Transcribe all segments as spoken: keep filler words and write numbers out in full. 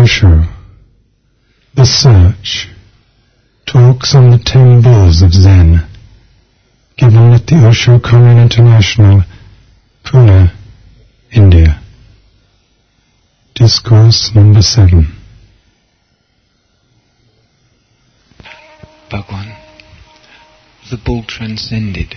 Osho, The Search, Talks on the Ten Bulls of Zen, given at the Osho Commune International, Pune, India. Discourse number seven. Bhagwan, the bull transcended.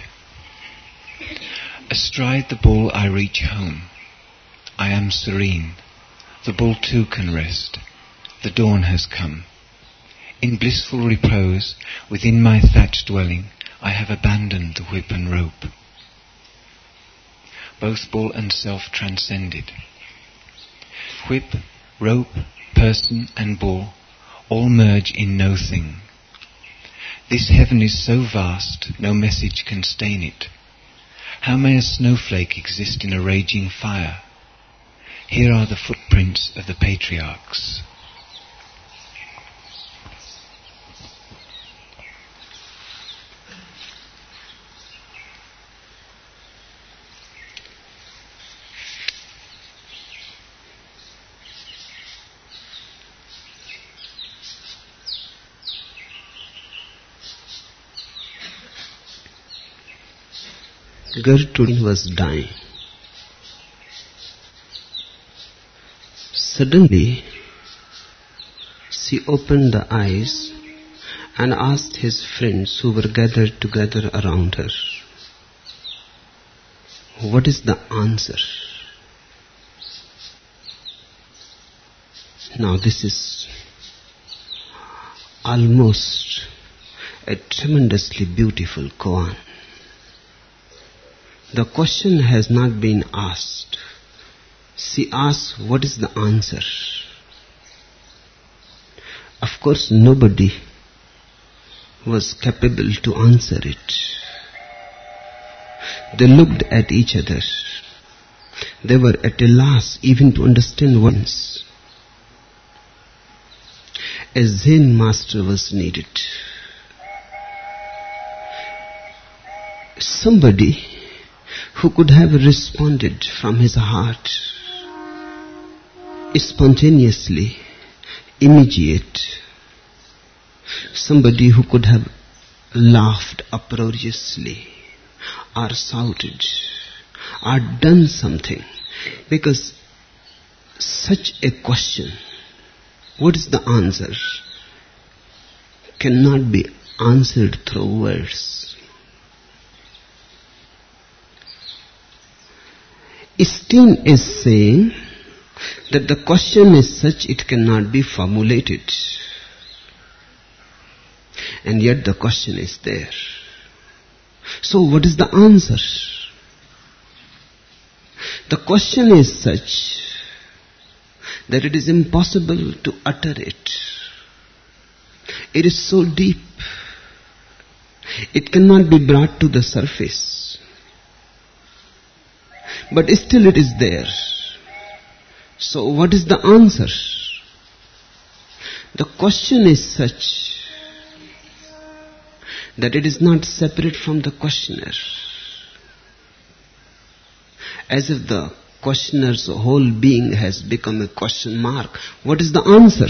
Astride the bull I reach home. I am serene. The bull too can rest. The dawn has come. In blissful repose, within my thatched dwelling, I have abandoned the whip and rope. Both bull and self transcended. Whip, rope, person and bull all merge in no thing. This heaven is so vast, no message can stain it. How may a snowflake exist in a raging fire? Here are the footprints of the patriarchs. Gertrude was dying. Suddenly, she opened the eyes and asked his friends who were gathered together around her, "What is the answer?" Now this is almost a tremendously beautiful koan. The question has not been asked. She asks, what is the answer? Of course, nobody was capable to answer it. They looked at each other. They were at a loss even to understand once. A Zen master was needed. Somebody who could have responded from his heart, spontaneously, immediate. Somebody who could have laughed uproariously, or shouted, or done something. Because such a question, what is the answer, cannot be answered through words. Steen is saying that the question is such it cannot be formulated. And yet the question is there. So what is the answer? The question is such that it is impossible to utter it. It is so deep. It cannot be brought to the surface. But still it is there. So what is the answer? The question is such that it is not separate from the questioner. As if the questioner's whole being has become a question mark. What is the answer?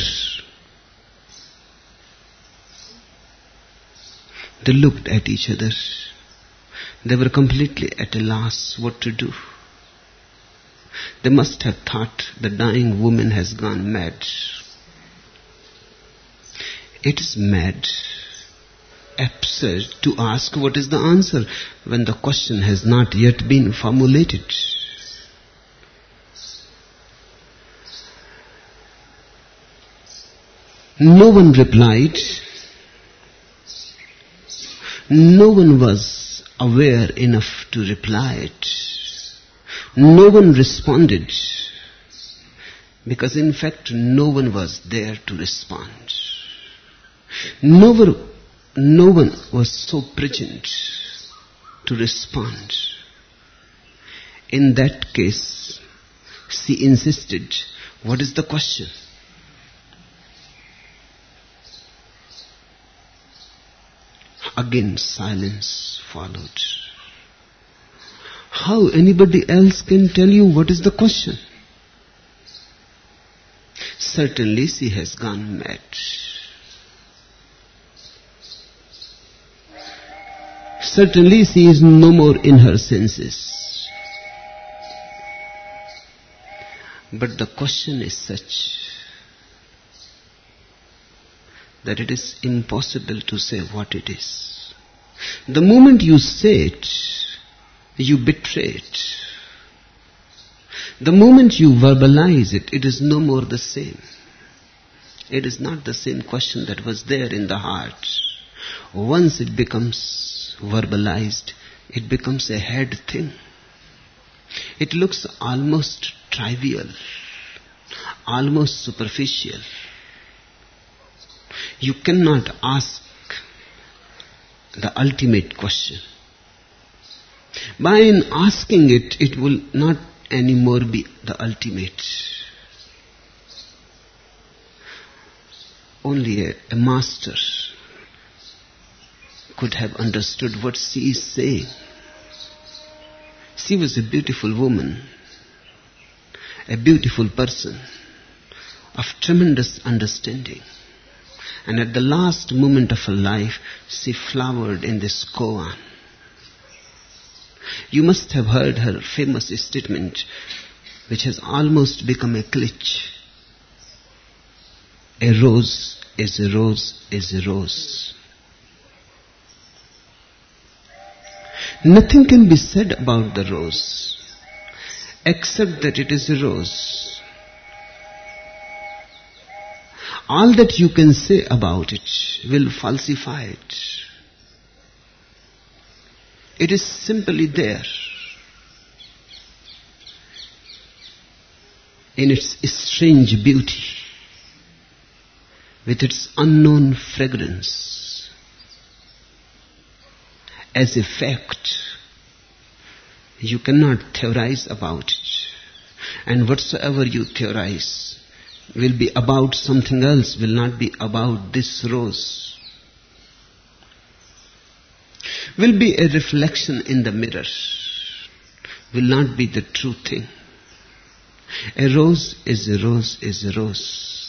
They looked at each other. They were completely at a loss what to do. They must have thought the dying woman has gone mad. It is mad, absurd to ask what is the answer when the question has not yet been formulated. No one replied. No one was aware enough to reply it. No one responded, because in fact no one was there to respond. No one, no one was so present to respond. In that case, she insisted, what is the question? Again silence followed. How anybody else can tell you what is the question? Certainly she has gone mad. Certainly she is no more in her senses. But the question is such that it is impossible to say what it is. The moment you say it, you betray it. The moment you verbalize it, it is no more the same. It is not the same question that was there in the heart. Once it becomes verbalized, it becomes a head thing. It looks almost trivial, almost superficial. You cannot ask the ultimate question. By in asking it, it will not anymore be the ultimate. Only a, a master could have understood what she is saying. She was a beautiful woman, a beautiful person of tremendous understanding. And at the last moment of her life, she flowered in this koan. You must have heard her famous statement, which has almost become a cliche. A rose is a rose is a rose. Nothing can be said about the rose except that it is a rose. All that you can say about it will falsify it. It is simply there in its strange beauty, with its unknown fragrance. As a fact, you cannot theorize about it. And whatsoever you theorize will be about something else, will not be about this rose. Will be a reflection in the mirror, will not be the true thing. A rose is a rose is a rose.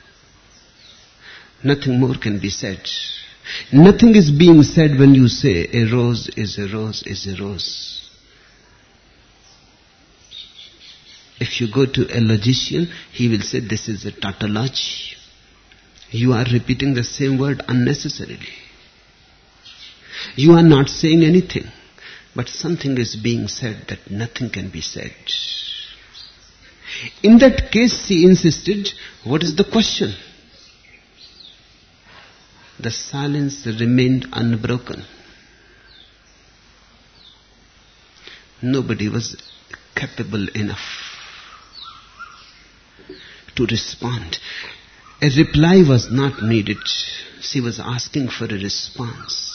Nothing more can be said. Nothing is being said when you say a rose is a rose is a rose. If you go to a logician, he will say this is a tautology. You are repeating the same word unnecessarily. You are not saying anything, but something is being said that nothing can be said. In that case, she insisted, what is the question? The silence remained unbroken. Nobody was capable enough to respond. A reply was not needed. She was asking for a response.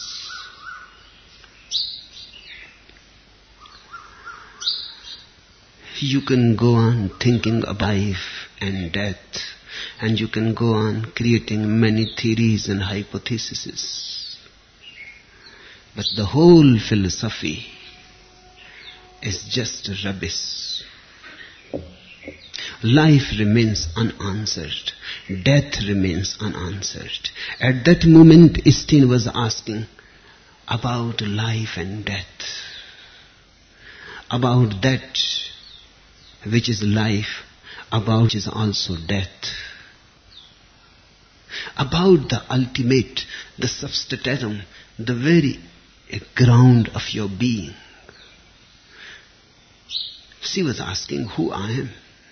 You can go on thinking of life and death, and you can go on creating many theories and hypotheses. But the whole philosophy is just rubbish. Life remains unanswered. Death remains unanswered. At that moment, Steen was asking about life and death. About that which is life, about which is also death. About the ultimate, the substratum, the very ground of your being. She was asking who I am.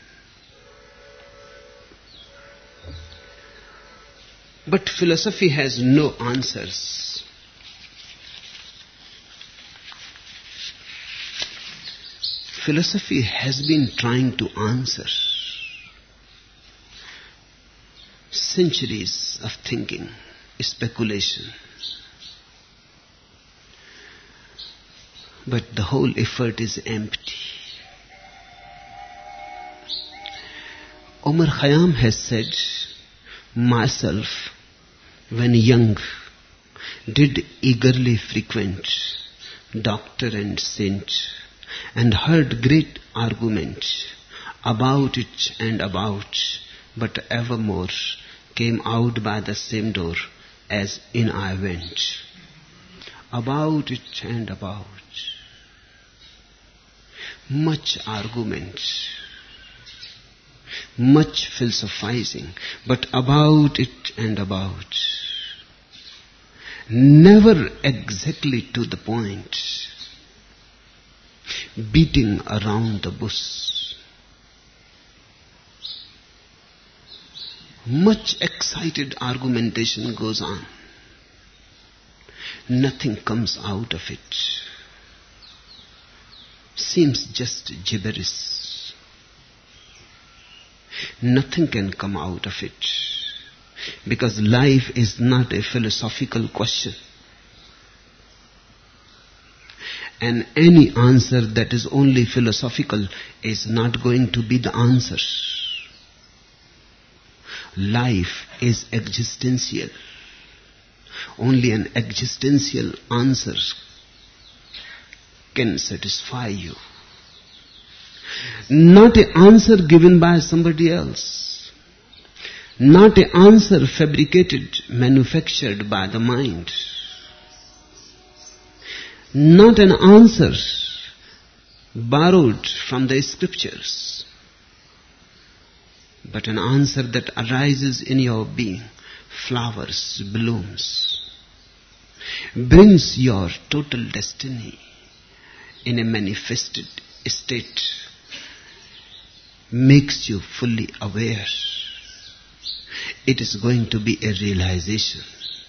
But philosophy has no answers. Philosophy has been trying to answer centuries of thinking, speculation. But the whole effort is empty. Omar Khayyam has said, myself, when young, did eagerly frequent doctor and saint, and heard great argument about it and about but evermore came out by the same door as in I went. About it and about. Much argument, much philosophizing, but about it and about. Never exactly to the point. Beating around the bush. Much excited argumentation goes on. Nothing comes out of it. Seems just gibberish. Nothing can come out of it. Because life is not a philosophical question. And any answer that is only philosophical is not going to be the answer. Life is existential. Only an existential answer can satisfy you. Not an answer given by somebody else. Not an answer fabricated, manufactured by the mind. Not an answer borrowed from the scriptures, but an answer that arises in your being, flowers, blooms, brings your total destiny in a manifested state, makes you fully aware. It is going to be a realization,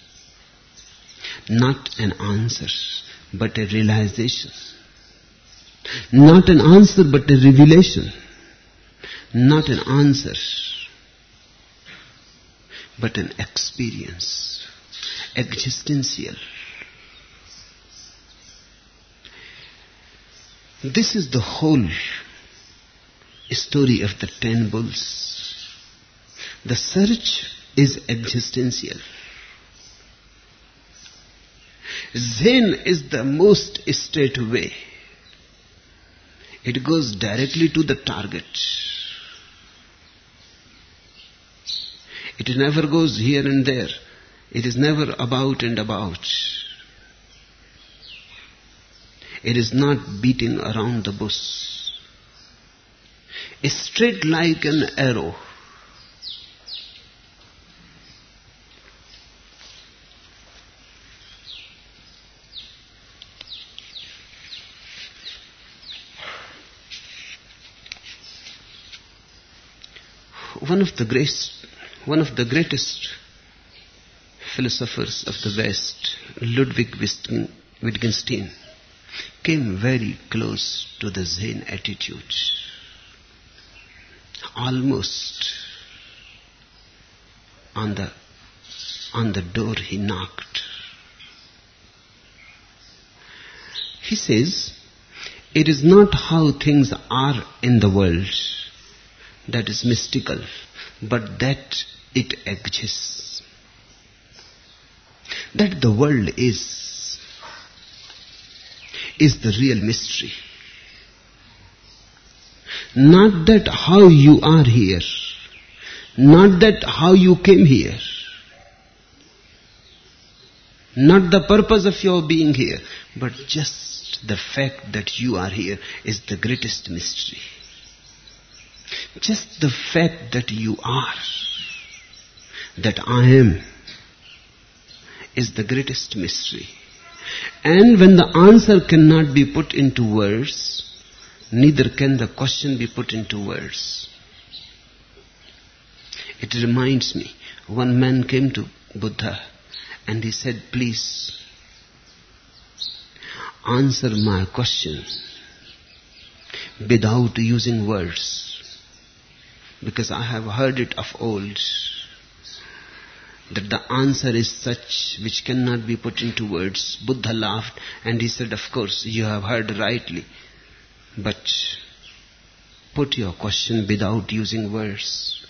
not an answer, but a realization. Not an answer, but a revelation. Not an answer, but an experience, existential. This is the whole story of the ten bulls. The search is existential. Zen is the most straight way. It goes directly to the target. It never goes here and there. It is never about and about. It is not beating around the bush. It's straight like an arrow. One of the greatest, one of the greatest philosophers of the West, Ludwig Wittgenstein, came very close to the Zen attitude. Almost on the on the door he knocked. He says, it is not how things are in the world that is mystical, but that it exists. That the world is, is the real mystery. Not that how you are here, not that how you came here, not the purpose of your being here, but just the fact that you are here is the greatest mystery. Just the fact that you are, that I am, is the greatest mystery. And when the answer cannot be put into words, neither can the question be put into words. It reminds me, one man came to Buddha and he said, please answer my question without using words. Because I have heard it of old, that the answer is such which cannot be put into words. Buddha laughed and he said, of course, you have heard rightly, but put your question without using words.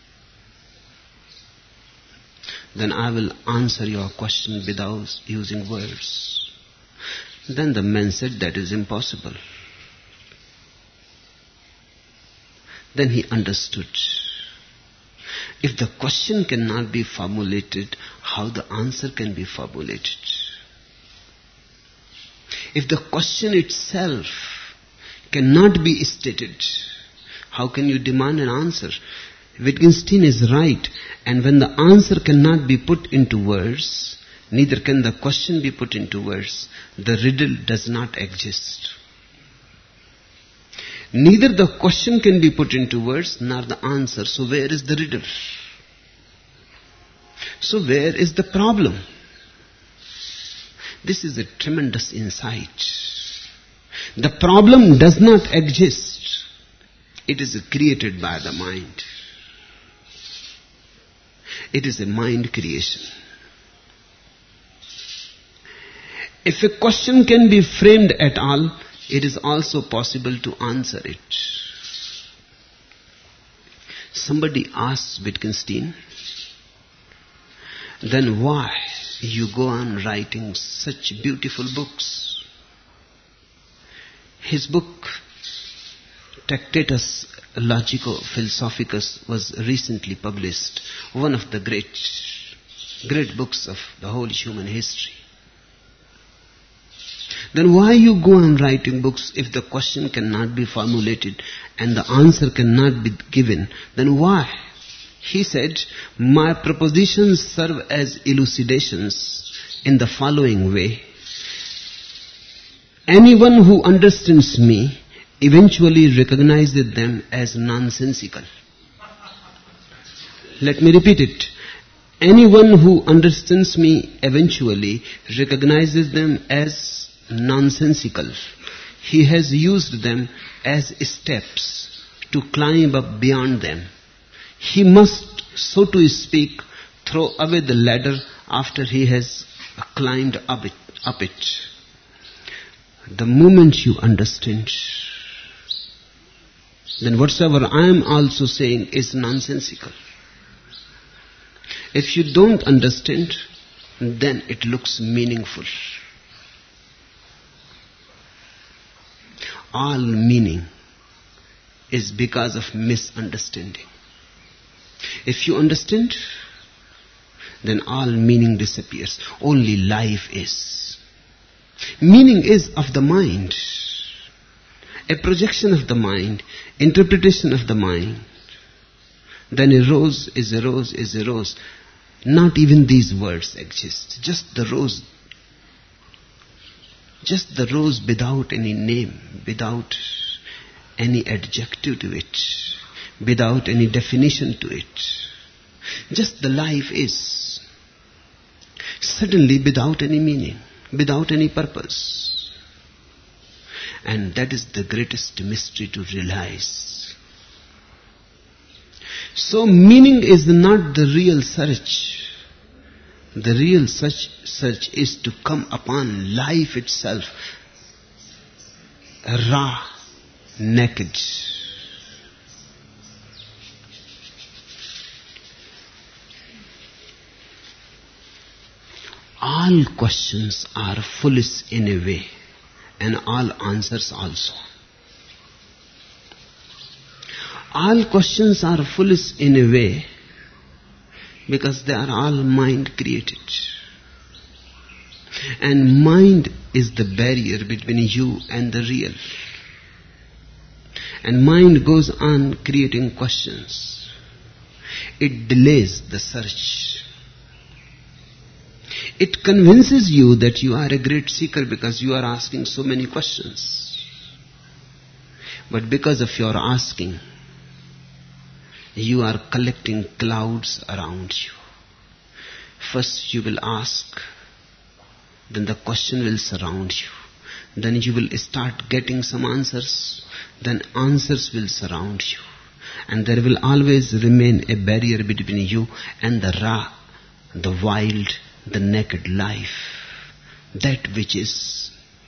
Then I will answer your question without using words. Then the man said, that is impossible. Then he understood If the question cannot be formulated, how the answer can be formulated? If the question itself cannot be stated, how can you demand an answer? Wittgenstein is right, and when the answer cannot be put into words, neither can the question be put into words. The riddle does not exist. Neither the question can be put into words, nor the answer. So where is the riddle? So where is the problem? This is a tremendous insight. The problem does not exist. It is created by the mind. It is a mind creation. If a question can be framed at all, it is also possible to answer it. Somebody asks Wittgenstein, then why you go on writing such beautiful books? His book, Tractatus Logico-Philosophicus, was recently published, one of the great, great books of the whole human history. Then why you go on writing books if the question cannot be formulated and the answer cannot be given? Then why? He said, my propositions serve as elucidations in the following way. Anyone who understands me eventually recognizes them as nonsensical. Let me repeat it. Anyone who understands me eventually recognizes them as nonsensical. He has used them as steps to climb up beyond them. He must, so to speak, throw away the ladder after he has climbed up it. Up it. The moment you understand, then whatsoever I am also saying is nonsensical. If you don't understand, then it looks meaningful. All meaning is because of misunderstanding. If you understand, then all meaning disappears. Only life is. Meaning is of the mind. A projection of the mind, interpretation of the mind. Then a rose is a rose is a rose. Not even these words exist. Just the rose. Just the rose without any name, without any adjective to it, without any definition to it. Just the life is. Suddenly without any meaning, without any purpose. And that is the greatest mystery to realize. So meaning is not the real search. The real search, search is to come upon life itself, raw, naked. All questions are foolish in a way, and all answers also. All questions are foolish in a way because they are all mind created. And mind is the barrier between you and the real. And mind goes on creating questions. It delays the search. It convinces you that you are a great seeker because you are asking so many questions. But because of your asking, you are collecting clouds around you. First you will ask, then the question will surround you. Then you will start getting some answers, then answers will surround you. And there will always remain a barrier between you and the raw, the wild, the naked life. That which is.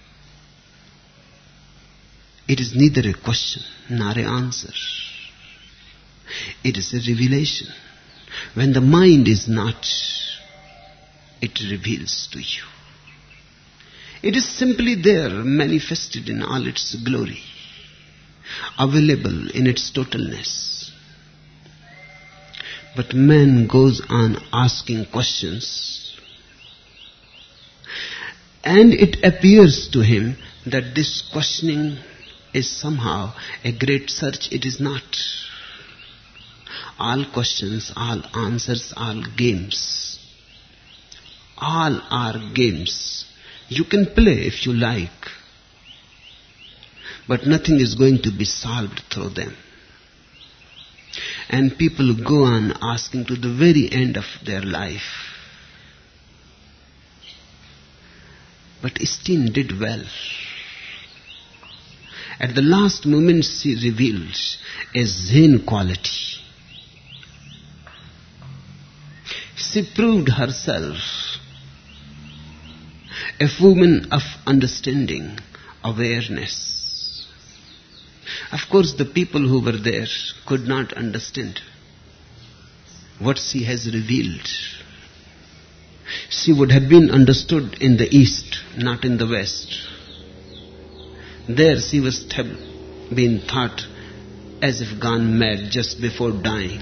It is neither a question nor an answer. It is a revelation. When the mind is not, it reveals to you. It is simply there, manifested in all its glory, available in its totalness. But man goes on asking questions. And it appears to him that this questioning is somehow a great search. It is not. All questions, all answers, all games. All are games. You can play if you like, but nothing is going to be solved through them. And people go on asking to the very end of their life. But Steen did well. At the last moment she revealed a Zen quality. She proved herself a woman of understanding, awareness. Of course, the people who were there could not understand what she has revealed. She would have been understood in the East, not in the West. There she was being thought as if gone mad just before dying.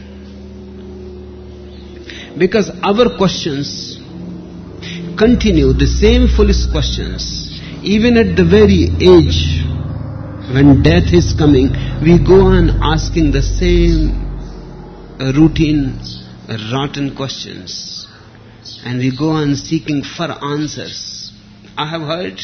Because our questions continue, the same foolish questions, even at the very age when death is coming, we go on asking the same routine, rotten questions, and we go on seeking for answers. I have heard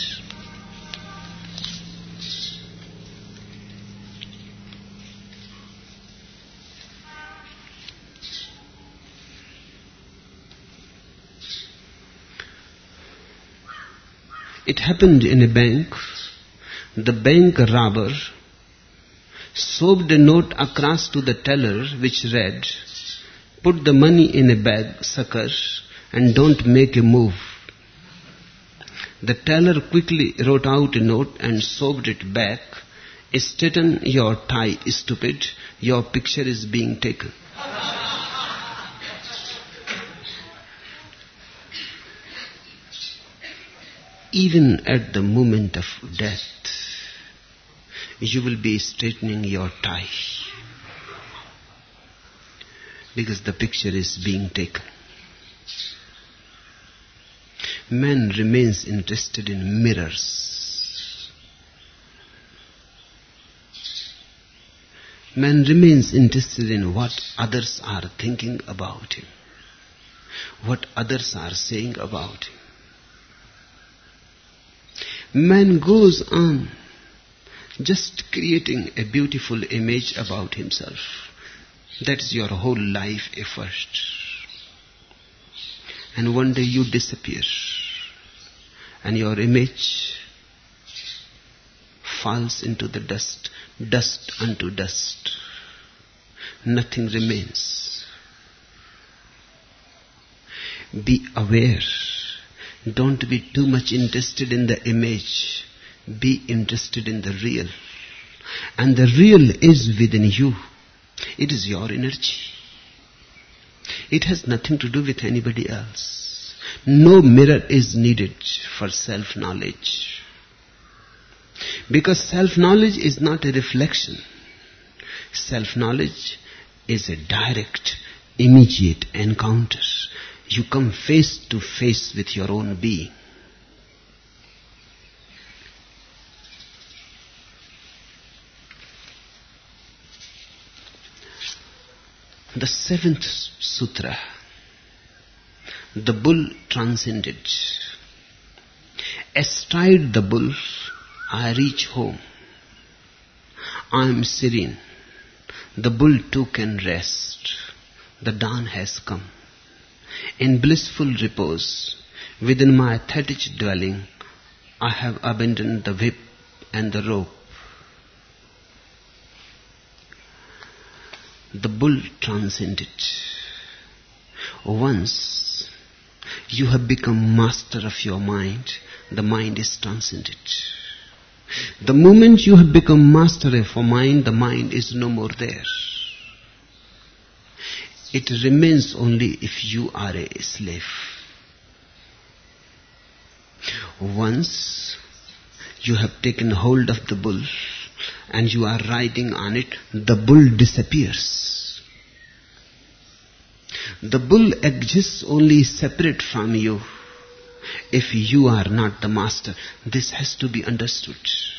it happened in a bank. The bank robber shoved a note across to the teller which read, "Put the money in a bag, sucker, and don't make a move." The teller quickly wrote out a note and shoved it back. "Straighten your tie, stupid. Your picture is being taken." Even at the moment of death, you will be straightening your tie, because the picture is being taken. Man remains interested in mirrors. Man remains interested in what others are thinking about him, what others are saying about him. Man goes on just creating a beautiful image about himself. That's your whole life effort. And one day you disappear, and your image falls into the dust, dust unto dust. Nothing remains. Be aware. Don't be too much interested in the image. Be interested in the real. And the real is within you. It is your energy. It has nothing to do with anybody else. No mirror is needed for self-knowledge. Because self-knowledge is not a reflection. Self-knowledge is a direct, immediate encounter. You come face to face with your own being. The seventh sutra, the bull transcended. Astride the bull, I reach home. I am serene. The bull too can rest. The dawn has come. In blissful repose, within my thatched dwelling, I have abandoned the whip and the rope. The bull transcended. Once you have become master of your mind, the mind is transcended. The moment you have become master of your mind, the mind is no more there. It remains only if you are a slave. Once you have taken hold of the bull and you are riding on it, the bull disappears. The bull exists only separate from you if you are not the master. This has to be understood.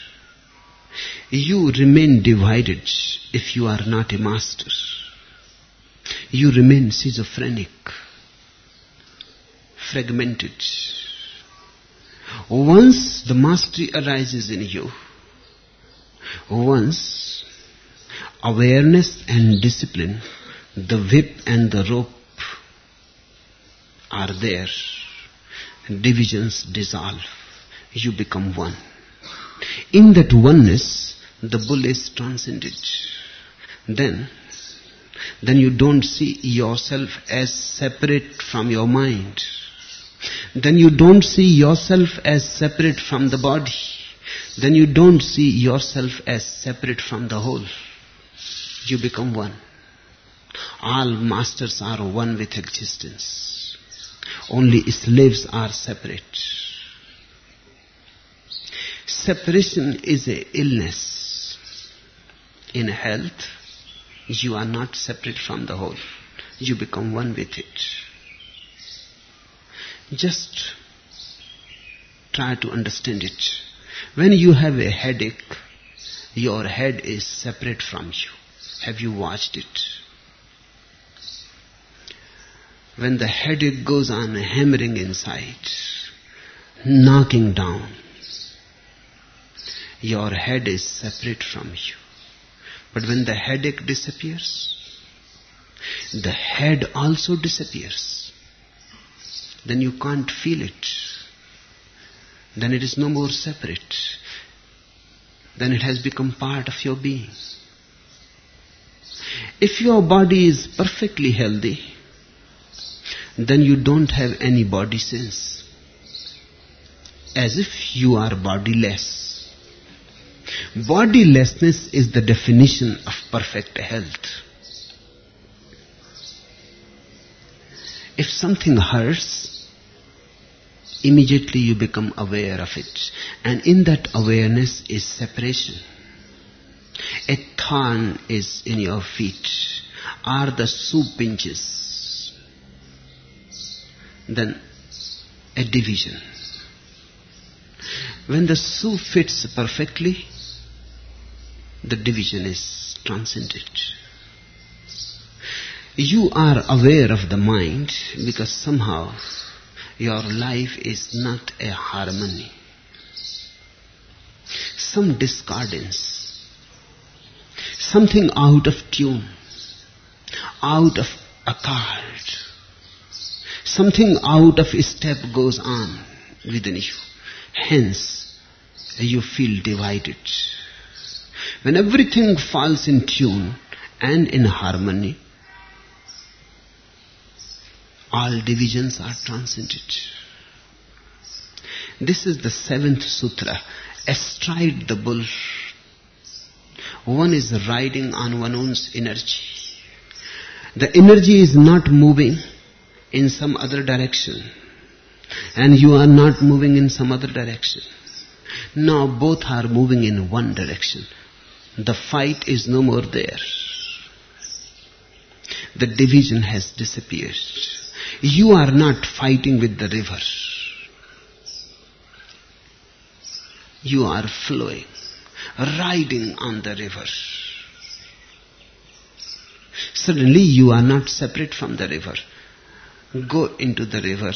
You remain divided if you are not a master. You remain schizophrenic, fragmented. Once the mastery arises in you, once awareness and discipline, the whip and the rope are there, divisions dissolve, you become one. In that oneness, the bull is transcended. Then, then you don't see yourself as separate from your mind. Then you don't see yourself as separate from the body. Then you don't see yourself as separate from the whole. You become one. All masters are one with existence. Only slaves are separate. Separation is an illness. In health, you are not separate from the whole. You become one with it. Just try to understand it. When you have a headache, your head is separate from you. Have you watched it? When the headache goes on hammering inside, knocking down, your head is separate from you. But when the headache disappears, the head also disappears. Then you can't feel it. Then it is no more separate. Then it has become part of your being. If your body is perfectly healthy, then you don't have any body sense. As if you are bodiless. Bodilessness is the definition of perfect health. If something hurts, immediately you become aware of it. And in that awareness is separation. A thorn is in your feet, or the shoe pinches. Then a division. When the shoe fits perfectly, the division is transcended. You are aware of the mind because somehow your life is not a harmony. Some discordance, something out of tune, out of accord, something out of step goes on within you. Hence, you feel divided. When everything falls in tune and in harmony, all divisions are transcended. This is the seventh sutra. Astride the bull, one is riding on one's energy. The energy is not moving in some other direction, and you are not moving in some other direction. Now both are moving in one direction. The fight is no more there. The division has disappeared. You are not fighting with the river. You are flowing, riding on the river. Suddenly you are not separate from the river. Go into the river.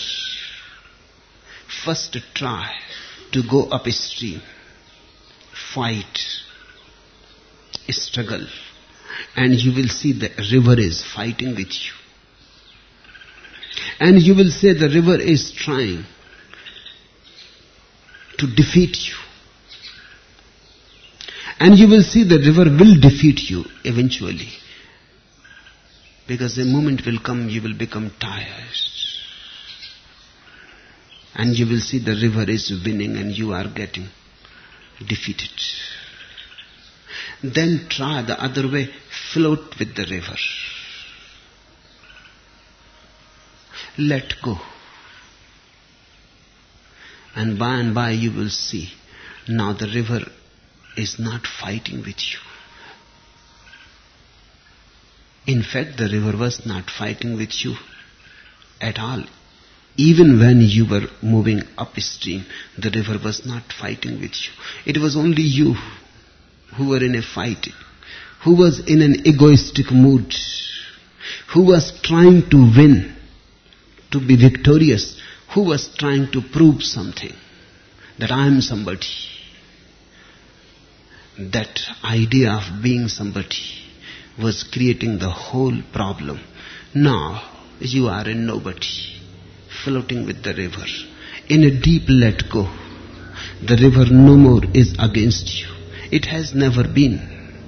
First try to go upstream. Fight. Struggle. And you will see the river is fighting with you. And you will say the river is trying to defeat you. And you will see the river will defeat you eventually. Because the moment will come, you will become tired. And you will see the river is winning and you are getting defeated. Then try the other way, float with the river. Let go. And by and by you will see, now the river is not fighting with you. In fact, the river was not fighting with you. at all. Even when you were moving upstream, the river was not fighting with you. It was only you who were in a fight, who was in an egoistic mood, who was trying to win, to be victorious, who was trying to prove something, that I am somebody. That idea of being somebody was creating the whole problem. Now you are a nobody, floating with the river. In a deep let go, the river no more is against you. It has never been.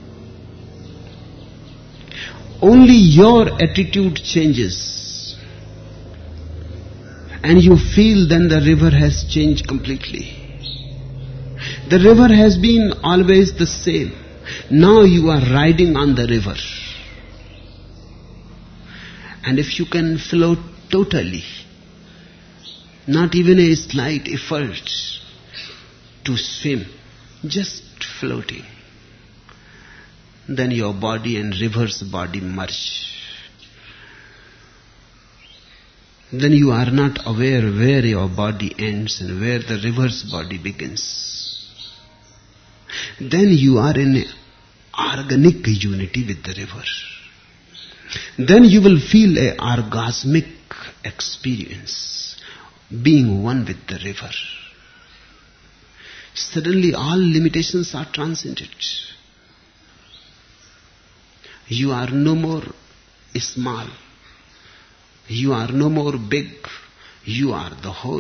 Only your attitude changes, and you feel then the river has changed completely. The river has been always the same. Now you are riding on the river. And if you can float totally, not even a slight effort to swim, just floating, then your body and river's body merge. Then you are not aware where your body ends and where the river's body begins. Then you are in organic unity with the river. Then you will feel a orgasmic experience, being one with the river. Suddenly all limitations are transcended. You are no more small. You are no more big. You are the whole.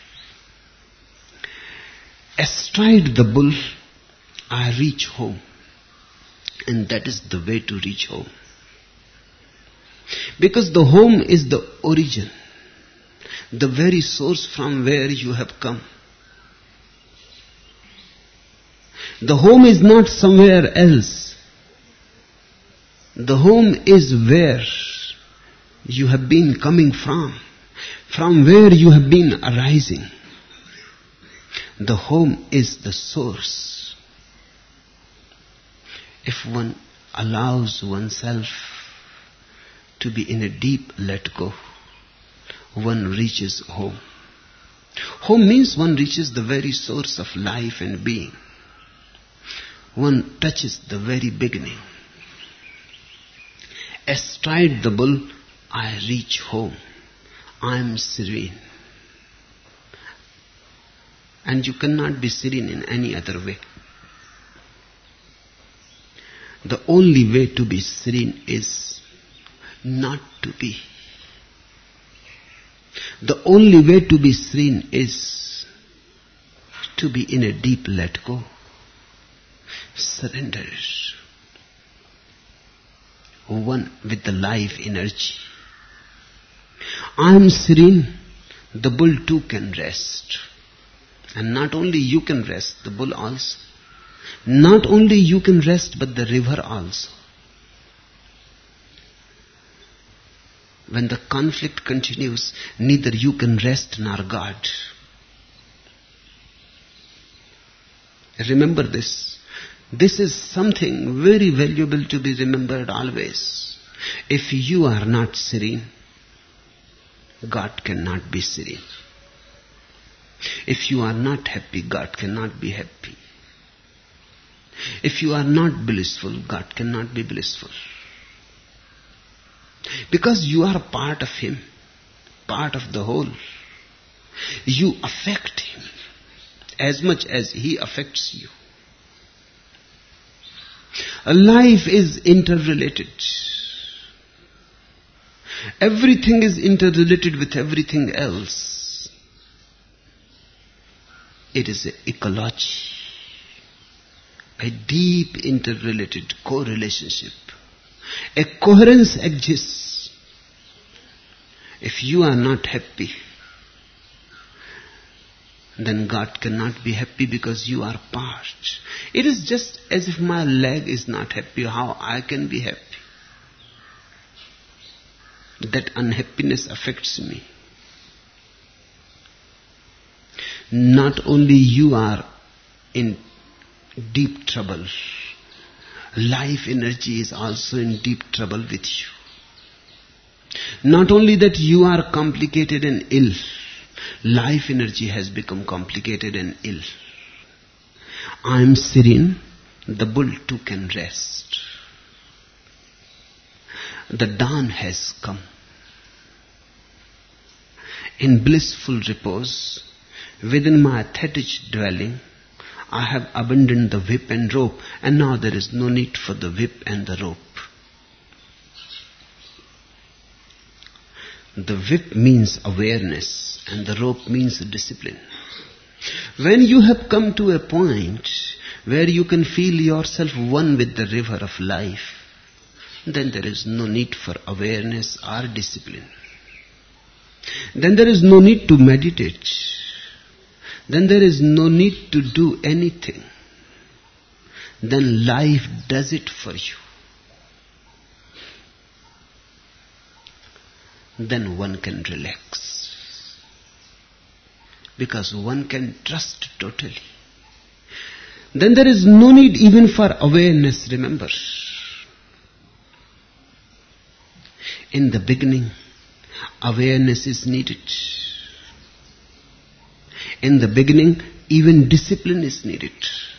Astride the bull, I reach home. And that is the way to reach home. Because the home is the origin, the very source from where you have come. The home is not somewhere else. The home is where you have been coming from, from where you have been arising. The home is the source. If one allows oneself to be in a deep let go, one reaches home. Home means one reaches the very source of life and being. One touches the very beginning. Astride the bull, I reach home. I am serene. And you cannot be serene in any other way. The only way to be serene is not to be. The only way to be serene is to be in a deep let go. Surrender. One with the life energy. I am serene. The bull too can rest. And not only you can rest, the bull also. Not only you can rest, but the river also. When the conflict continues, neither you can rest nor guard. Remember this. This is something very valuable to be remembered always. If you are not serene, God cannot be serene. If you are not happy, God cannot be happy. If you are not blissful, God cannot be blissful. Because you are part of Him, part of the whole. You affect Him as much as He affects you. Life is interrelated. Everything is interrelated with everything else. It is an ecology, a deep interrelated co-relationship. A coherence exists. If you are not happy, then God cannot be happy because you are part. It is just as if my leg is not happy, how I can be happy? That unhappiness affects me. Not only you are in deep trouble, life energy is also in deep trouble with you. Not only that you are complicated and ill, life energy has become complicated and ill. I am serene, the bull too can rest. The dawn has come. In blissful repose, within my thatched dwelling, I have abandoned the whip and rope, and now there is no need for the whip and the rope. The whip means awareness, and the rope means discipline. When you have come to a point where you can feel yourself one with the river of life, then there is no need for awareness or discipline. Then there is no need to meditate. Then there is no need to do anything. Then life does it for you. Then one can relax. Because one can trust totally. Then there is no need even for awareness, remember. In the beginning, awareness is needed. In the beginning, even discipline is needed.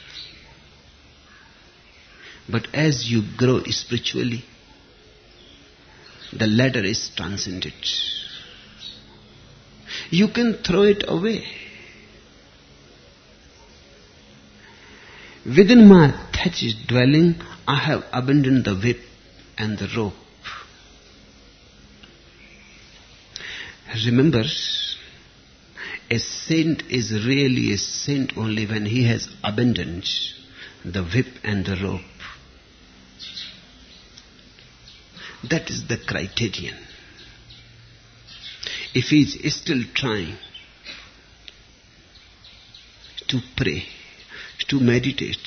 But as you grow spiritually, the ladder is transcended. You can throw it away. Within my thatched dwelling, I have abandoned the whip and the rope. Remember, a saint is really a saint only when he has abandoned the whip and the rope. That is the criterion. If he is still trying to pray, to meditate,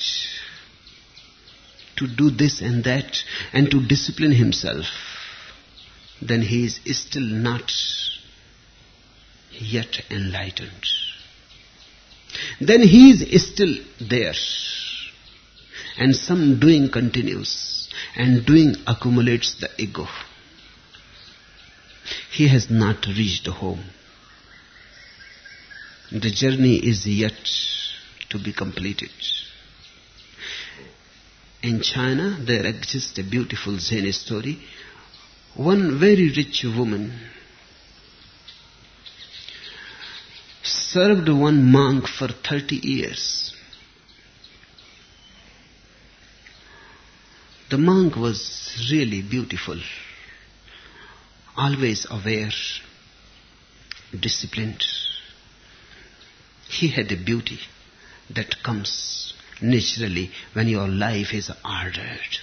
to do this and that, and to discipline himself, then he is still not yet enlightened. Then he is still there, and some doing continues, and doing accumulates the ego. He has not reached home. The journey is yet to be completed. In China, there exists a beautiful Zen story. One very rich woman served one monk for thirty years. The monk was really beautiful, always aware, disciplined. He had a beauty that comes naturally when your life is ordered.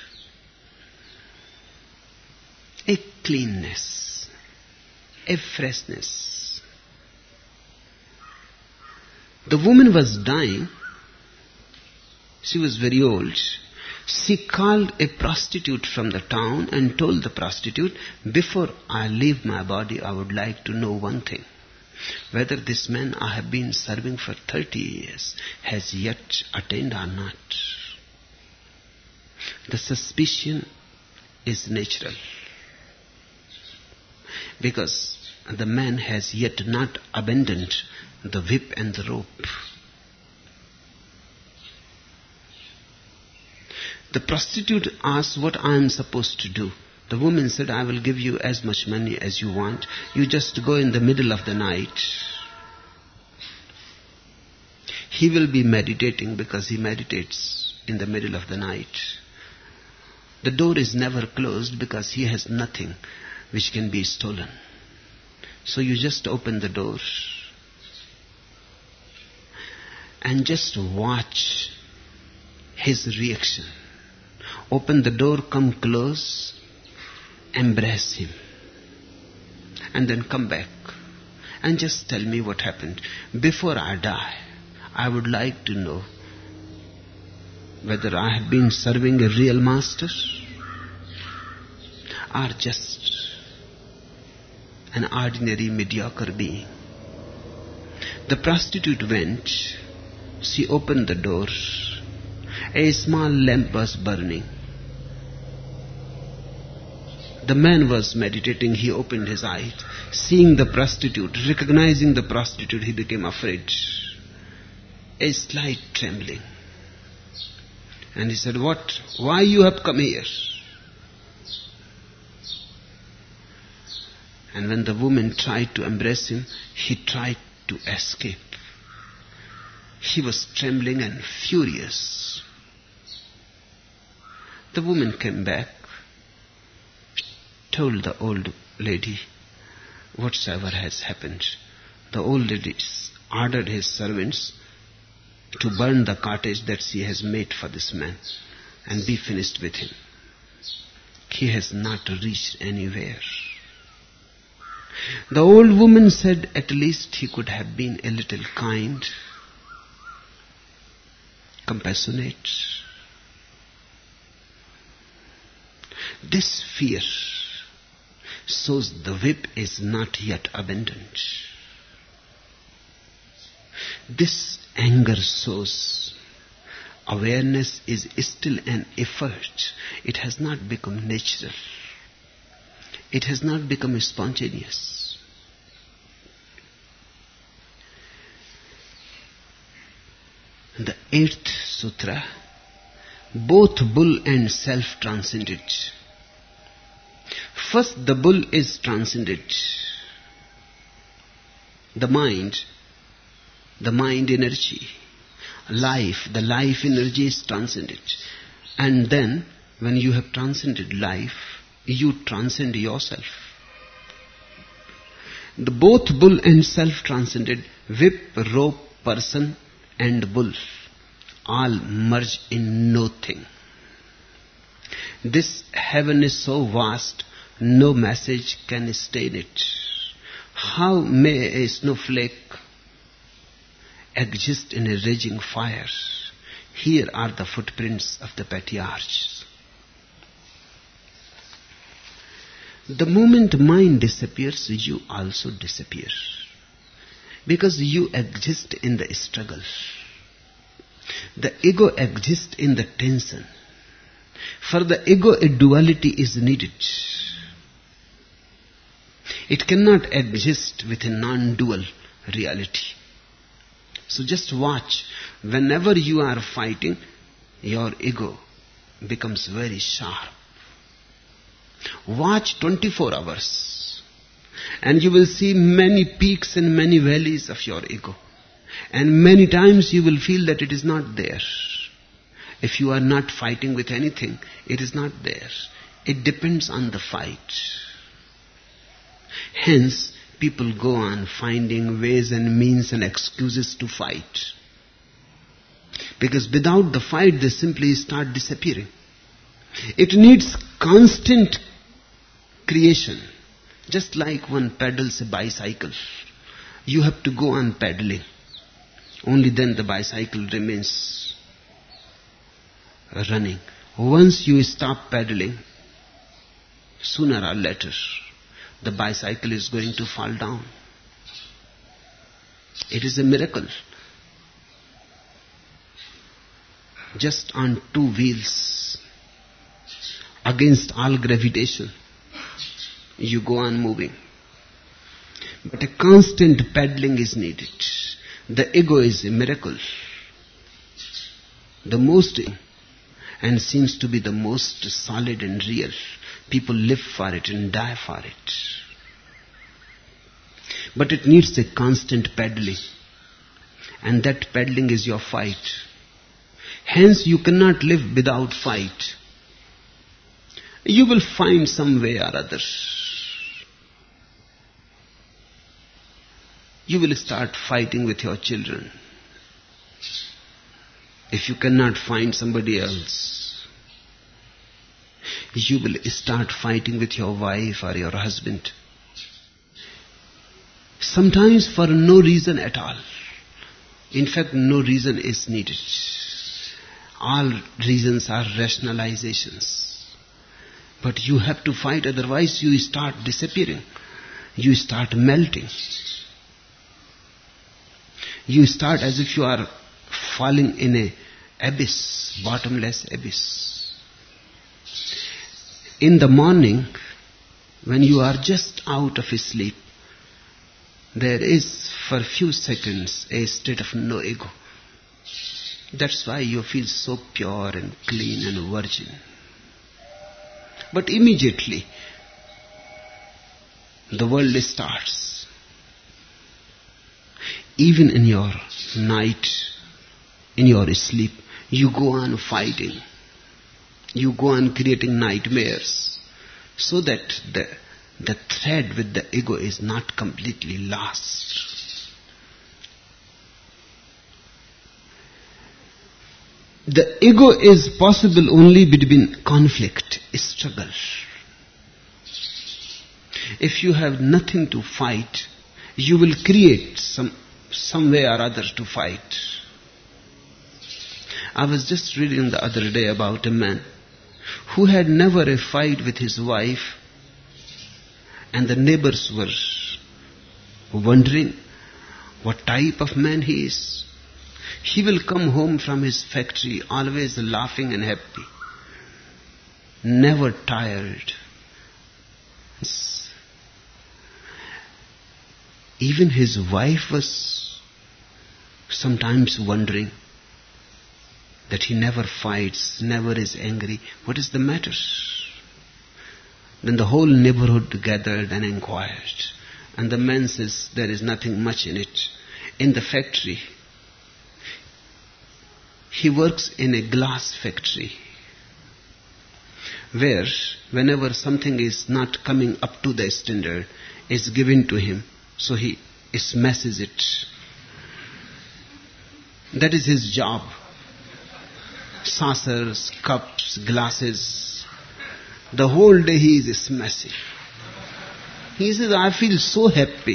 A cleanness, a freshness. The woman was dying. She was very old. She called a prostitute from the town and told the prostitute, before I leave my body, I would like to know one thing. Whether this man I have been serving for thirty years has yet attained or not. The suspicion is natural. Because the man has yet not abandoned the whip and the rope. The prostitute asked what I am supposed to do. The woman said, I will give you as much money as you want. You just go in the middle of the night. He will be meditating because he meditates in the middle of the night. The door is never closed because he has nothing which can be stolen. So you just open the door and just watch his reaction. Open the door, come close, embrace him, and then come back and just tell me what happened. Before I die, I would like to know whether I have been serving a real master or just an ordinary mediocre being. The prostitute went. She opened the door. A small lamp was burning. The The man was meditating, he opened his eyes. Seeing the prostitute, recognizing the prostitute, he became afraid. A slight trembling. And he said, "What? Why you have come here?" And when the woman tried to embrace him, he tried to escape. He was trembling and furious. The woman came back, told the old lady whatsoever has happened. The old lady ordered his servants to burn the cottage that she has made for this man and be finished with him. He has not reached anywhere. The old woman said, at least he could have been a little kind, compassionate. This fear shows the whip is not yet abandoned. This anger shows awareness is still an effort. It has not become natural. It has not become spontaneous. The eighth sutra, both bull and self transcended. First, the bull is transcended. The mind, the mind energy, life, the life energy is transcended. And then, when you have transcended life, you transcend yourself. The both bull and self transcended, whip, rope, person and bull, all merge in nothing. This heaven is so vast, no message can stain it. How may a snowflake exist in a raging fire? Here are the footprints of the patriarchs. The moment mind disappears, you also disappear. Because you exist in the struggle. The ego exists in the tension. For the ego, a duality is needed. It cannot exist with a non-dual reality. So just watch. Whenever you are fighting, your ego becomes very sharp. Watch twenty-four hours and you will see many peaks and many valleys of your ego. And many times you will feel that it is not there. If you are not fighting with anything, it is not there. It depends on the fight. Hence, people go on finding ways and means and excuses to fight. Because without the fight, they simply start disappearing. It needs constant creation. Just like one pedals a bicycle, you have to go on pedaling. Only then the bicycle remains running. Once you stop pedaling, sooner or later, the bicycle is going to fall down. It is a miracle. Just on two wheels, against all gravitation, you go on moving. But a constant pedaling is needed. The ego is a miracle. The most, and seems to be the most solid and real. People live for it and die for it. But it needs a constant pedaling. And that pedaling is your fight. Hence you cannot live without fight. You will find some way or other. You will start fighting with your children. If you cannot find somebody else, you will start fighting with your wife or your husband. Sometimes for no reason at all. In fact, no reason is needed. All reasons are rationalizations. But you have to fight, otherwise you start disappearing. You start melting. You start as if you are falling in a abyss, bottomless abyss. In the morning, when you are just out of sleep, there is for a few seconds a state of no ego. That's why you feel so pure and clean and virgin. But immediately, the world starts. Even in your night, in your sleep, you go on fighting. You go on creating nightmares so that the, the thread with the ego is not completely lost. The ego is possible only between conflict, struggle. If you have nothing to fight, you will create some, some way or other to fight. I was just reading the other day about a man who had never a fight with his wife, and the neighbors were wondering what type of man he is. He will come home from his factory always laughing and happy, never tired. Even his wife was sometimes wondering that he never fights, never is angry. What is the matter? Then the whole neighborhood gathered and inquired. And the man says, there is nothing much in it. In the factory, he works in a glass factory, where whenever something is not coming up to the standard, it's given to him, so he smashes it. That is his job. Saucers, cups, glasses. The whole day he is smashing. He says, I feel so happy.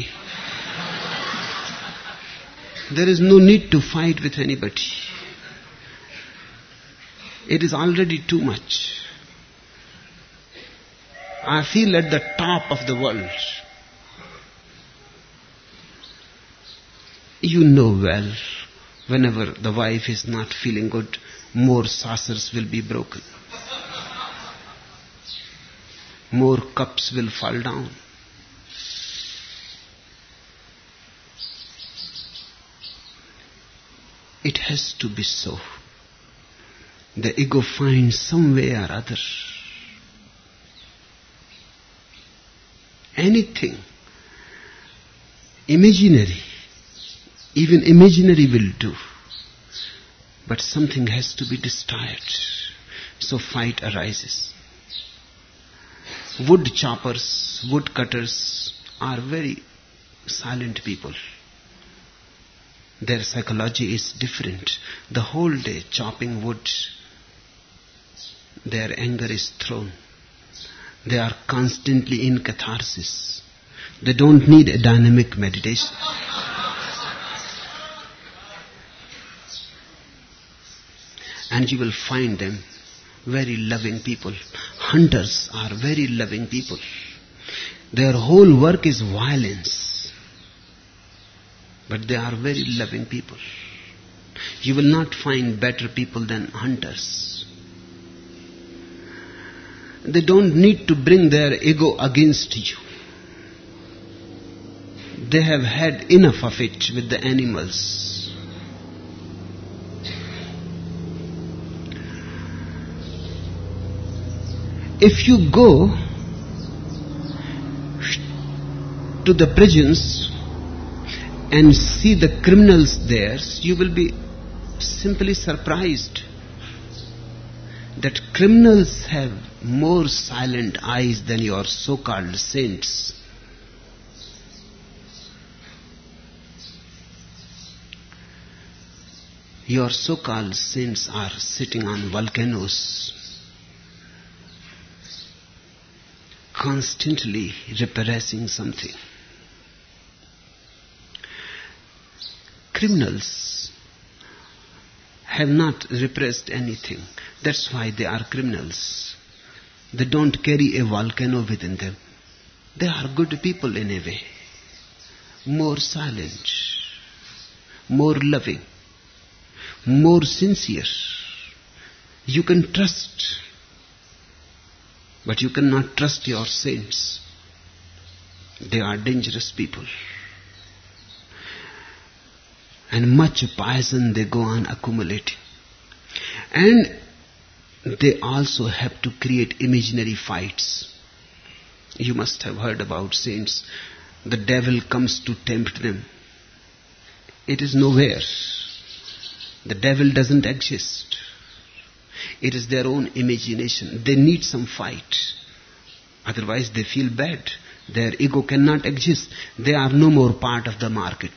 There is no need to fight with anybody. It is already too much. I feel at the top of the world. You know well, whenever the wife is not feeling good, more saucers will be broken. More cups will fall down. It has to be so. The ego finds some way or other. Anything imaginary, even imaginary will do. But something has to be destroyed. So fight arises. Wood choppers, wood cutters are very silent people. Their psychology is different. The whole day chopping wood, their anger is thrown. They are constantly in catharsis. They don't need a dynamic meditation. And you will find them very loving people. Hunters are very loving people. Their whole work is violence. But they are very loving people. You will not find better people than hunters. They don't need to bring their ego against you. They have had enough of it with the animals. If you go to the prisons and see the criminals there, you will be simply surprised that criminals have more silent eyes than your so-called saints. Your so-called saints are sitting on volcanoes, constantly repressing something. Criminals have not repressed anything. That's why they are criminals. They don't carry a volcano within them. They are good people in a way. More silent, more loving, more sincere. You can trust, but you cannot trust your saints. They are dangerous people. And much poison they go on accumulating. And they also have to create imaginary fights. You must have heard about saints. The devil comes to tempt them. It is nowhere. The devil doesn't exist. It is their own imagination. They need some fight. Otherwise they feel bad. Their ego cannot exist. They are no more part of the market.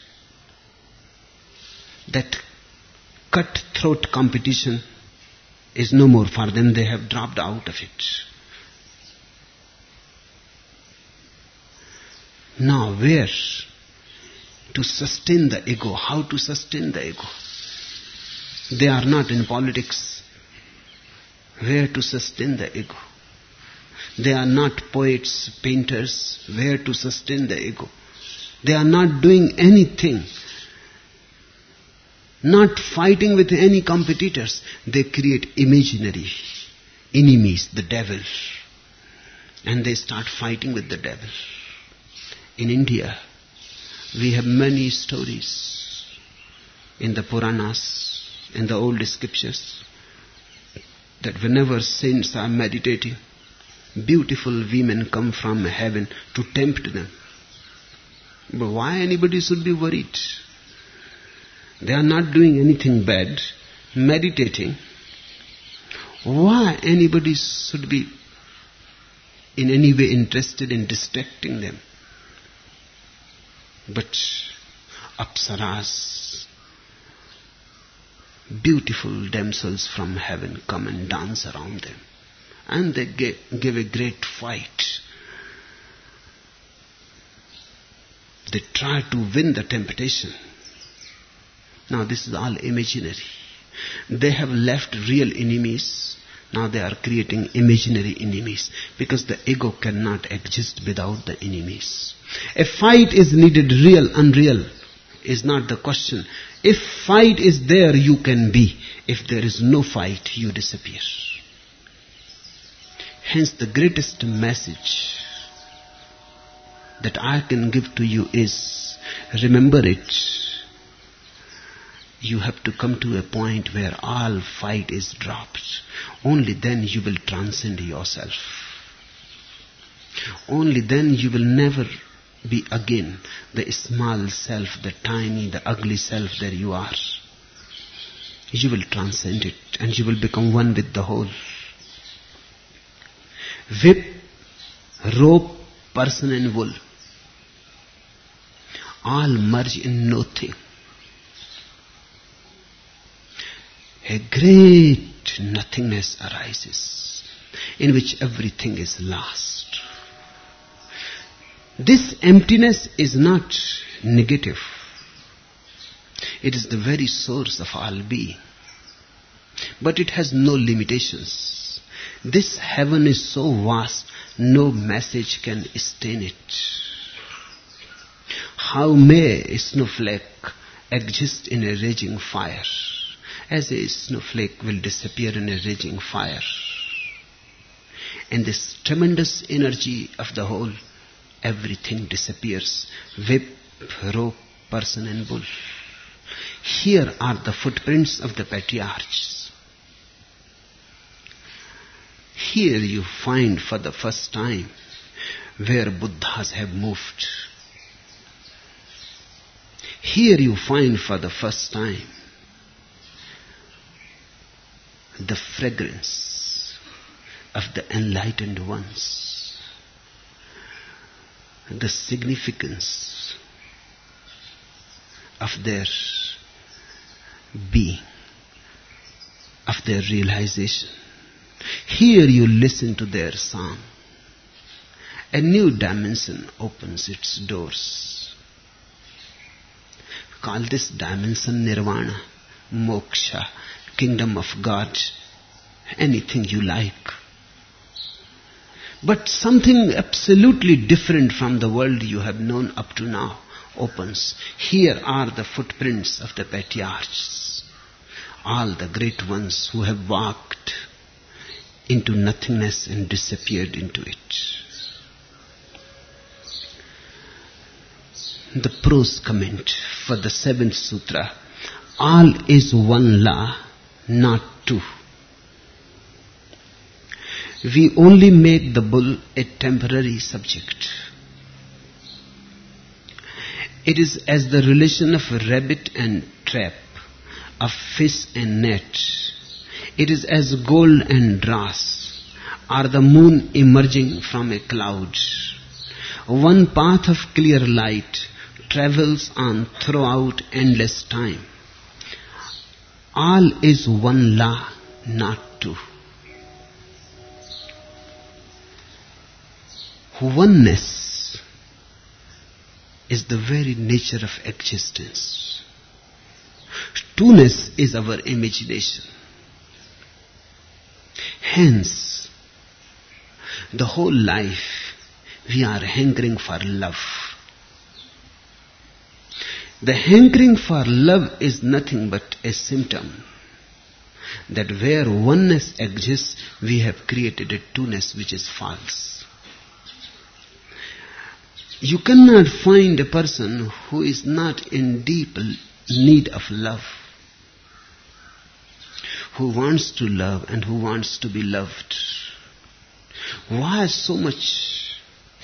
That cutthroat competition is no more for them. They have dropped out of it. Now where to sustain the ego? How to sustain the ego? They are not in politics. Where to sustain the ego? They are not poets, painters. Where to sustain the ego? They are not doing anything. Not fighting with any competitors. They create imaginary enemies, the devil. And they start fighting with the devil. In India, we have many stories in the Puranas, in the old scriptures, that whenever saints are meditating, beautiful women come from heaven to tempt them. But why anybody should be worried? They are not doing anything bad, meditating. Why anybody should be in any way interested in distracting them? But Apsaras, beautiful damsels from heaven, come and dance around them. And they give, give a great fight. They try to win the temptation. Now this is all imaginary. They have left real enemies. Now they are creating imaginary enemies. Because the ego cannot exist without the enemies. A fight is needed, real, unreal is not the question. If fight is there, you can be. If there is no fight, you disappear. Hence the greatest message that I can give to you is, remember it. You have to come to a point where all fight is dropped. Only then you will transcend yourself. Only then you will never be again the small self, the tiny, the ugly self that you are. You will transcend it and you will become one with the whole. Whip, rope, person and wool all merge in nothing. A great nothingness arises in which everything is lost. This emptiness is not negative. It is the very source of all being. But it has no limitations. This heaven is so vast, no message can stain it. How may a snowflake exist in a raging fire? As a snowflake will disappear in a raging fire. And this tremendous energy of the whole, everything disappears. Whip, rope, person and bull. Here are the footprints of the patriarchs. Here you find for the first time where Buddhas have moved. Here you find for the first time the fragrance of the enlightened ones, the significance of their being, of their realization. Here you listen to their song. A new dimension opens its doors. Call this dimension nirvana, moksha, kingdom of God, anything you like. But something absolutely different from the world you have known up to now opens. Here are the footprints of the patriarchs, all the great ones who have walked into nothingness and disappeared into it. the prose comment for the seventh sutra. All is one law, not two. We only make the bull a temporary subject. It is as the relation of a rabbit and trap, of fish and net. It is as gold and dross, or the moon emerging from a cloud. One path of clear light travels on throughout endless time. All is one law, not two. Oneness is the very nature of existence. Two-ness is our imagination. Hence, the whole life we are hankering for love. The hankering for love is nothing but a symptom that where oneness exists, we have created a two-ness which is false. You cannot find a person who is not in deep need of love, who wants to love and who wants to be loved. Why so much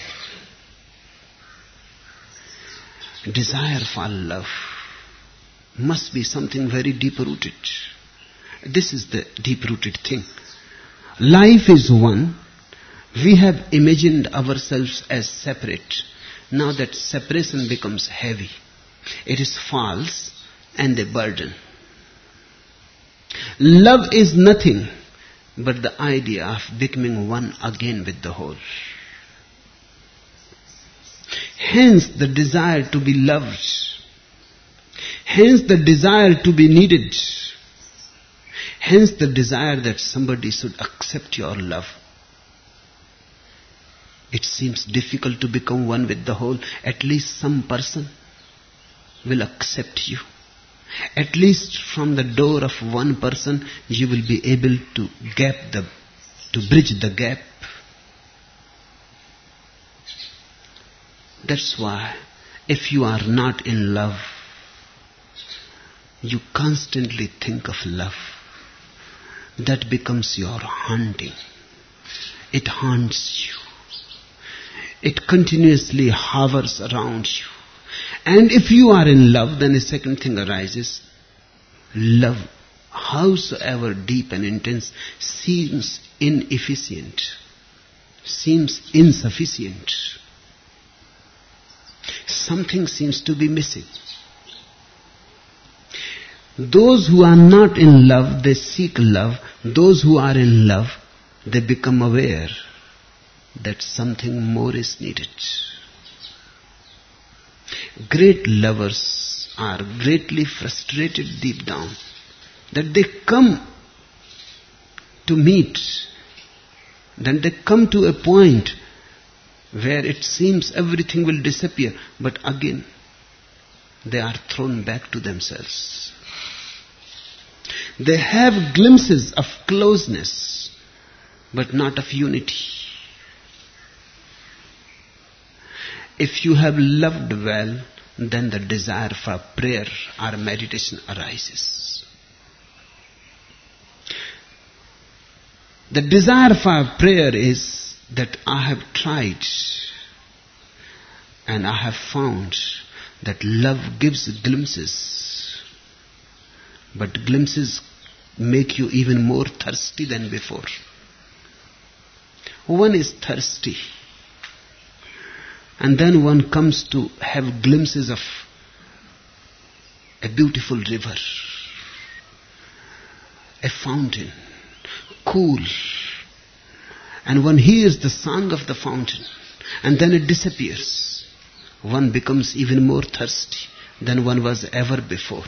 desire for love? Must be something very deep-rooted. This is the deep-rooted thing. Life is one. We have imagined ourselves as separate. Now that separation becomes heavy. It is false and a burden. Love is nothing but the idea of becoming one again with the whole. Hence the desire to be loved. Hence the desire to be needed. Hence the desire that somebody should accept your love. It seems difficult to become one with the whole. At least some person will accept you. At least from the door of one person you will be able to gap the, to bridge the gap. That's why if you are not in love, you constantly think of love. That becomes your haunting. It haunts you. It continuously hovers around you. And if you are in love, then a second thing arises. Love, howsoever deep and intense, seems inefficient, seems insufficient. Something seems to be missing. Those who are not in love, they seek love. Those who are in love, they become aware that something more is needed. Great lovers are greatly frustrated deep down that they come to meet, then they come to a point where it seems everything will disappear, but again they are thrown back to themselves. They have glimpses of closeness, but not of unity. If you have loved well, then the desire for prayer or meditation arises. The desire for prayer is that I have tried and I have found that love gives glimpses, but glimpses make you even more thirsty than before. One is thirsty, and then one comes to have glimpses of a beautiful river, a fountain, cool. And one hears the song of the fountain, and then it disappears. One becomes even more thirsty than one was ever before.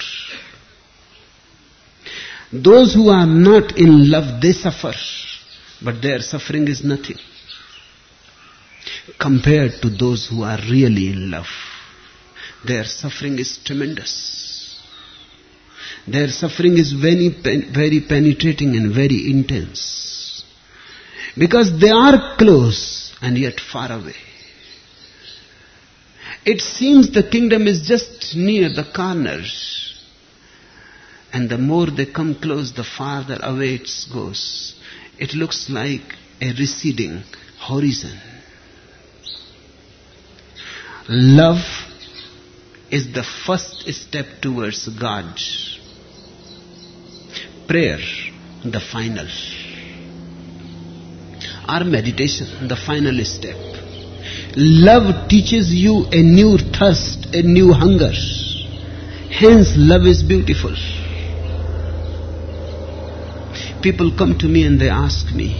Those who are not in love, they suffer, but their suffering is nothing compared to those who are really in love. Their suffering is tremendous. Their suffering is very, very penetrating and very intense, because they are close and yet far away. It seems the kingdom is just near the corners. And the more they come close, the farther away it goes. It looks like a receding horizon. Love is the first step towards God. Prayer, the final. Our meditation, the final step. Love teaches you a new thirst, a new hunger. Hence, love is beautiful. People come to me and they ask me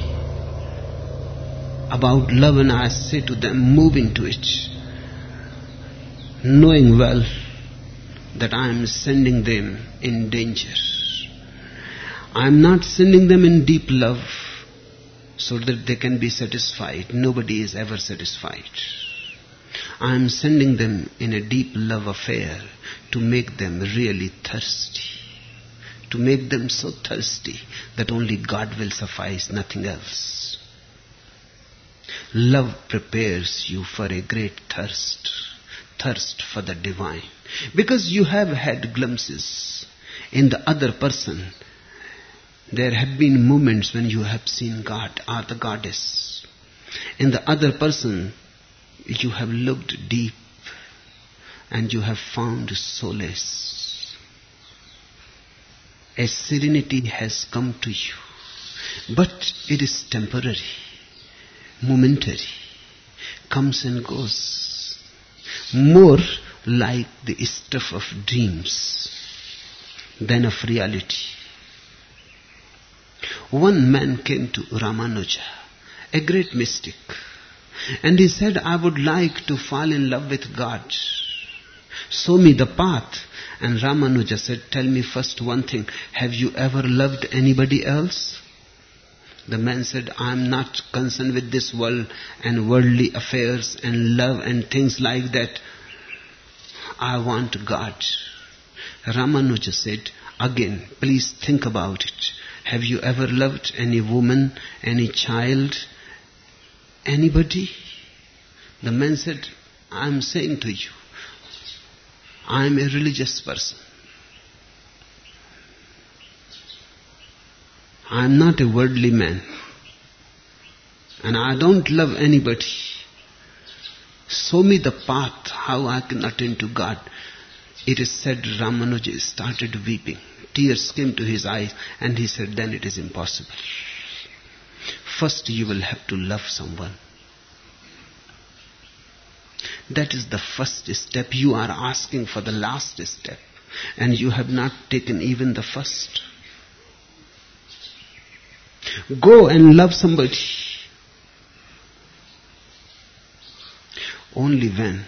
about love, and I say to them, move into it, knowing well that I am sending them in danger. I am not sending them in deep love so that they can be satisfied. Nobody is ever satisfied. I am sending them in a deep love affair to make them really thirsty. To make them so thirsty that only God will suffice, nothing else. Love prepares you for a great thirst. Thirst for the divine. Because you have had glimpses in the other person. There have been moments when you have seen God or the goddess. In the other person, you have looked deep and you have found solace. A serenity has come to you, but it is temporary, momentary, comes and goes, more like the stuff of dreams than of reality. One man came to Ramanuja, a great mystic, and he said, I would like to fall in love with God. Show me the path. And Ramanuja said, tell me first one thing, have you ever loved anybody else? The man said, I am not concerned with this world and worldly affairs and love and things like that. I want God. Ramanuja said, again, please think about it. Have you ever loved any woman, any child, anybody? The man said, I am saying to you, I am a religious person. I am not a worldly man. And I don't love anybody. Show me the path how I can attain to God. It is said Ramanuja started weeping. Tears came to his eyes and he said, then it is impossible. First you will have to love someone. That is the first step. You are asking for the last step and you have not taken even the first. Go and love somebody. Only when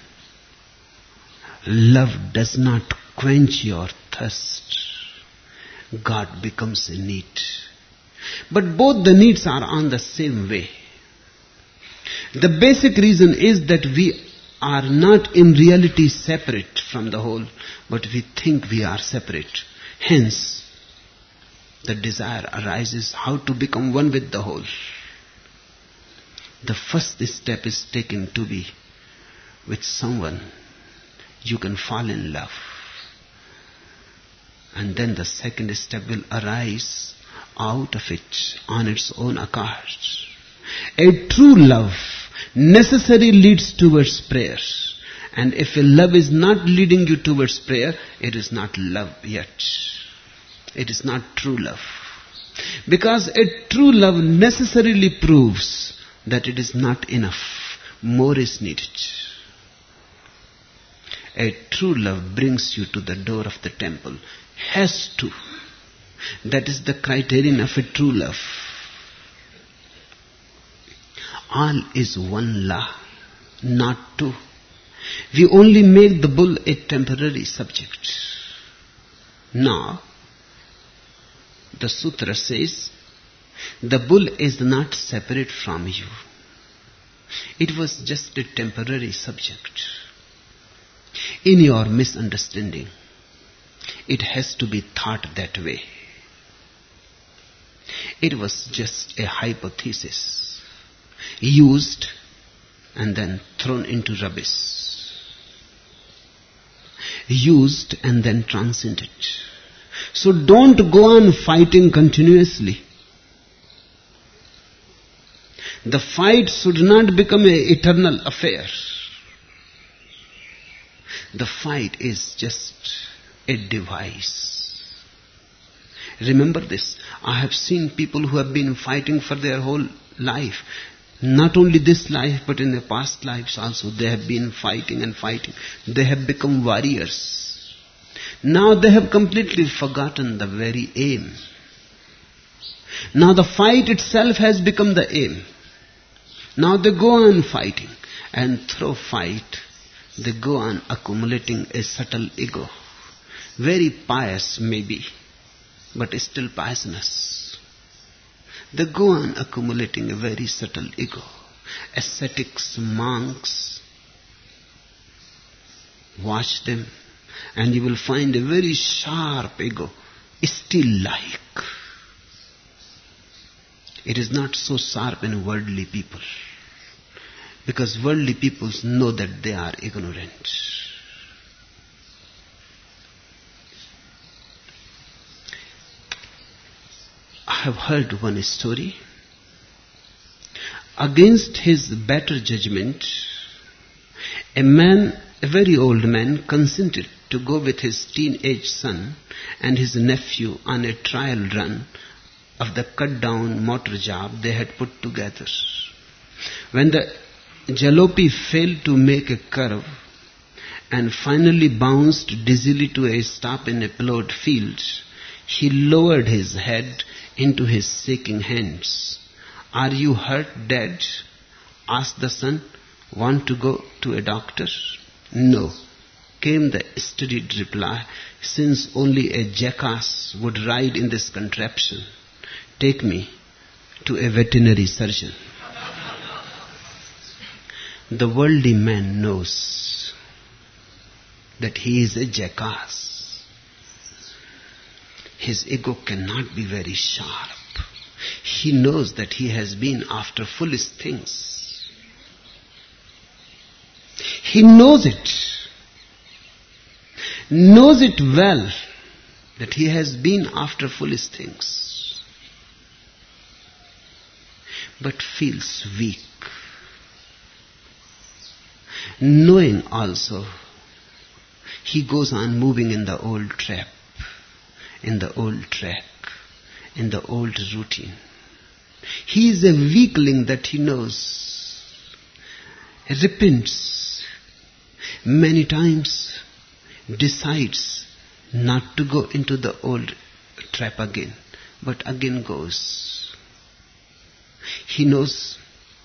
love does not quench your thirst, God becomes a need. But both the needs are on the same way. The basic reason is that we are not in reality separate from the whole, but we think we are separate. Hence, the desire arises how to become one with the whole. The first step is taken to be with someone you can fall in love. And then the second step will arise out of it on its own account. A true love necessarily leads towards prayer. And if a love is not leading you towards prayer, it is not love yet. It is not true love. Because a true love necessarily proves that it is not enough. More is needed. A true love brings you to the door of the temple. Has to. That is the criterion of a true love. All is one law, not two. We only make the bull a temporary subject. Now, the sutra says, the bull is not separate from you. It was just a temporary subject. In your misunderstanding, it has to be thought that way. It was just a hypothesis, used and then thrown into rubbish. used and then transcended. So don't go on fighting continuously. The fight should not become an eternal affair. The fight is just a device. Remember this. I have seen people who have been fighting for their whole life. Not only this life, but in their past lives also. They have been fighting and fighting. They have become warriors. Now they have completely forgotten the very aim. Now the fight itself has become the aim. Now they go on fighting, and through fight, they go on accumulating a subtle ego. Very pious maybe, but still poisonous. They go on accumulating a very subtle ego. Ascetics, monks, watch them, and you will find a very sharp ego, still-like. It is not so sharp in worldly people, because worldly people know that they are ignorant. I have heard one story. Against his better judgment, a man, a very old man, consented to go with his teenage son and his nephew on a trial run of the cut-down motor job they had put together. When the jalopy failed to make a curve and finally bounced dizzily to a stop in a plowed field, he lowered his head into his shaking hands. "Are you hurt, Dad?" asked the son. "Want to go to a doctor?" "No," came the studied reply, "since only a jackass would ride in this contraption. Take me to a veterinary surgeon." The worldly man knows that he is a jackass. His ego cannot be very sharp. He knows that he has been after foolish things. He knows it. Knows it well that he has been after foolish things. But feels weak. Knowing also, he goes on moving in the old trap, in the old track, in the old routine. He is a weakling that he knows, repents many times, decides not to go into the old trap again, but again goes. He knows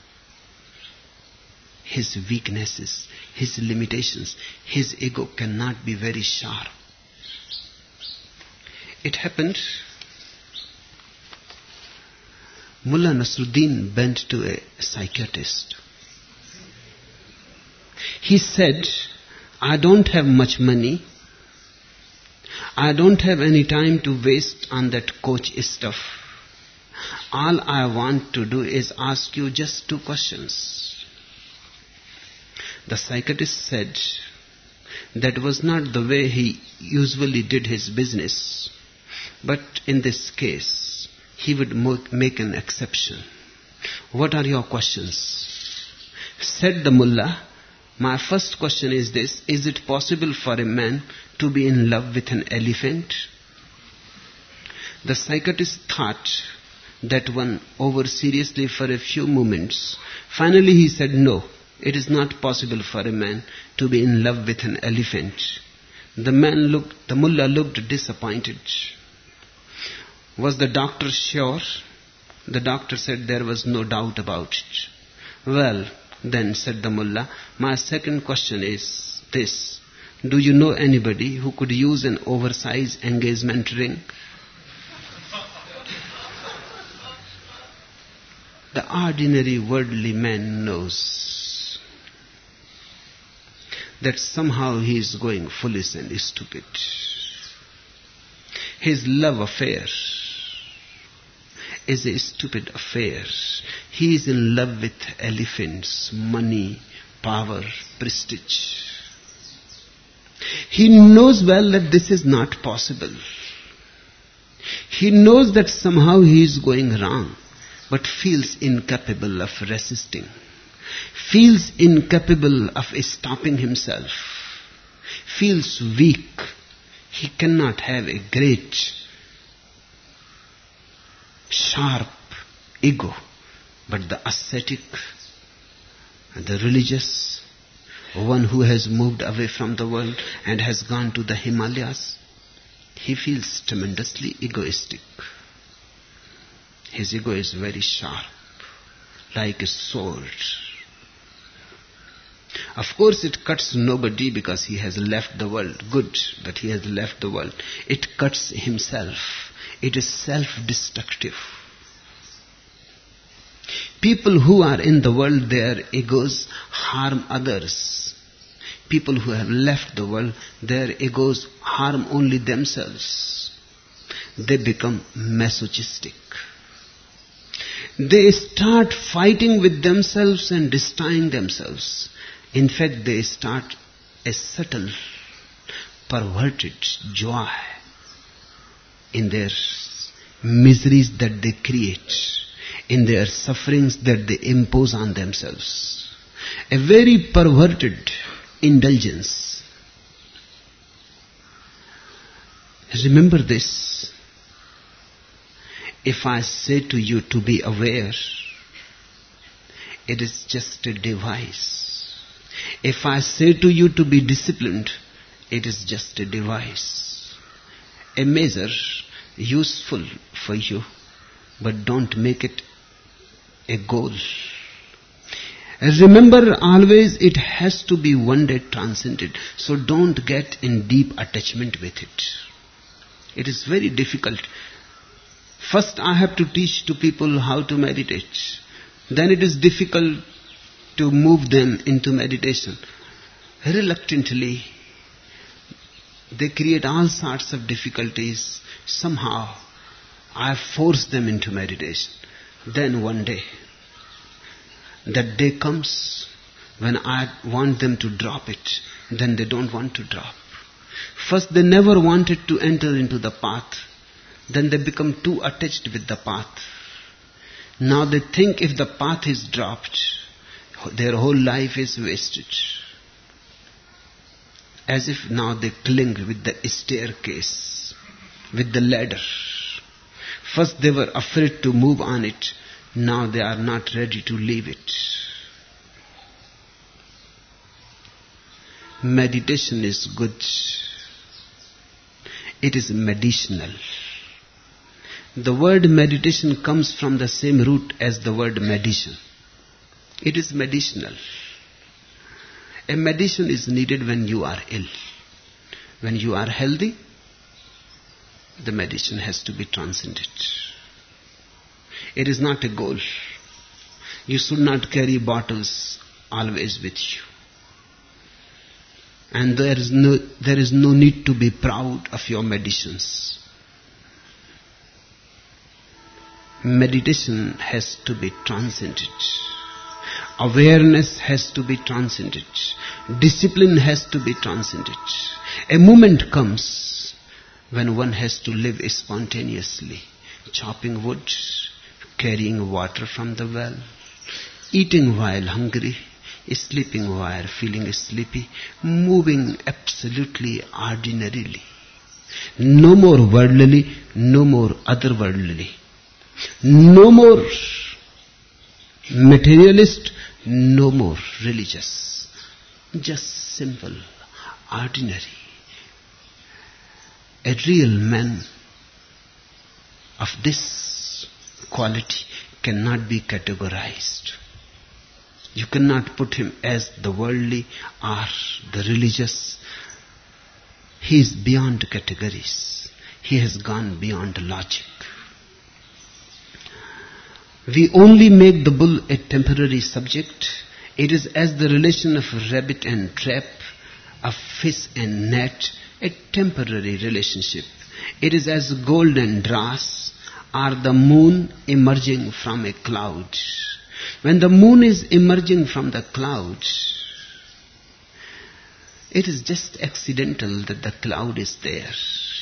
his weaknesses, his limitations. His ego cannot be very sharp. It happened, Mullah Nasruddin went to a psychiatrist. He said, "I don't have much money. I don't have any time to waste on that coach stuff. All I want to do is ask you just two questions." The psychiatrist said that was not the way he usually did his business, but in this case, he would make an exception. "What are your questions?" Said the mullah, "My first question is this: is it possible for a man to be in love with an elephant?" The psychiatrist thought that one over seriously for a few moments. Finally he said, "No, it is not possible for a man to be in love with an elephant." The man looked, the mullah looked disappointed. Was the doctor sure? The doctor said there was no doubt about it. "Well, then," said the mullah, "my second question is this: do you know anybody who could use an oversized engagement ring?" The ordinary worldly man knows that somehow he is going foolish and stupid. His love affair is a stupid affair. He is in love with elephants, money, power, prestige. He knows well that this is not possible. He knows that somehow he is going wrong, but feels incapable of resisting, feels incapable of stopping himself, feels weak. He cannot have a great, sharp ego, but the ascetic, the religious, one who has moved away from the world and has gone to the Himalayas, he feels tremendously egoistic. His ego is very sharp, like a sword. Of course it cuts nobody because he has left the world. Good that he has left the world. It cuts himself. It is self-destructive. People who are in the world, their egos harm others. People who have left the world, their egos harm only themselves. They become masochistic. They start fighting with themselves and destroying themselves. In fact, they start a subtle, perverted joy in their miseries that they create, in their sufferings that they impose on themselves. A very perverted indulgence. Remember this. If I say to you to be aware, it is just a device. If I say to you to be disciplined, it is just a device, a measure useful for you, but don't make it a goal. Remember always it has to be one day transcended, so don't get in deep attachment with it. It is very difficult. First I have to teach to people how to meditate. Then it is difficult to move them into meditation. Reluctantly, they create all sorts of difficulties. Somehow, I have forced them into meditation. Then one day, that day comes when I want them to drop it. Then they don't want to drop. First, they never wanted to enter into the path. Then they become too attached with the path. Now they think if the path is dropped, their whole life is wasted. As if now they cling with the staircase, with the ladder. First they were afraid to move on it. Now they are not ready to leave it. Meditation is good. It is medicinal. The word meditation comes from the same root as the word medicine. It is medicinal. A medicine is needed when you are ill. When you are healthy, the medicine has to be transcended. It is not a goal. You should not carry bottles always with you. And there is no, there is no need to be proud of your medicines. Meditation has to be transcended. Awareness has to be transcended. Discipline has to be transcended. A moment comes when one has to live spontaneously, chopping wood, carrying water from the well, eating while hungry, sleeping while feeling sleepy, moving absolutely ordinarily. No more worldly, no more otherworldly. No more materialist, no more religious. Just simple, ordinary. A real man of this quality cannot be categorized. You cannot put him as the worldly or the religious. He is beyond categories. He has gone beyond logic. We only make the bull a temporary subject. It is as the relation of rabbit and trap, of fish and net, a temporary relationship. It is as gold and dross, or the moon emerging from a cloud. When the moon is emerging from the cloud, It is just accidental that the cloud is there.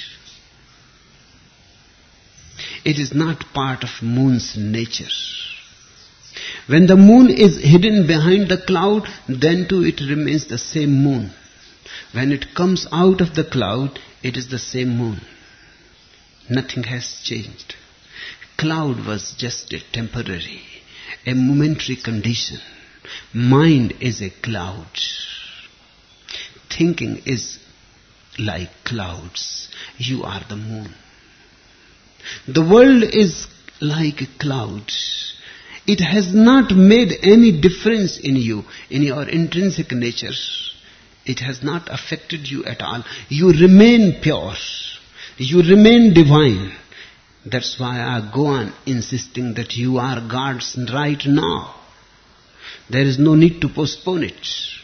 It is not part of moon's nature. When the moon is hidden behind the cloud, then too it remains the same moon. When it comes out of the cloud, it is the same moon. Nothing has changed. Cloud was just a temporary, a momentary condition. Mind is a cloud. Thinking is like clouds. You are the moon. The world is like a cloud. It has not made any difference in you, in your intrinsic nature. It has not affected you at all. You remain pure. You remain divine. That's why I go on insisting that you are God's right now. There is no need to postpone it.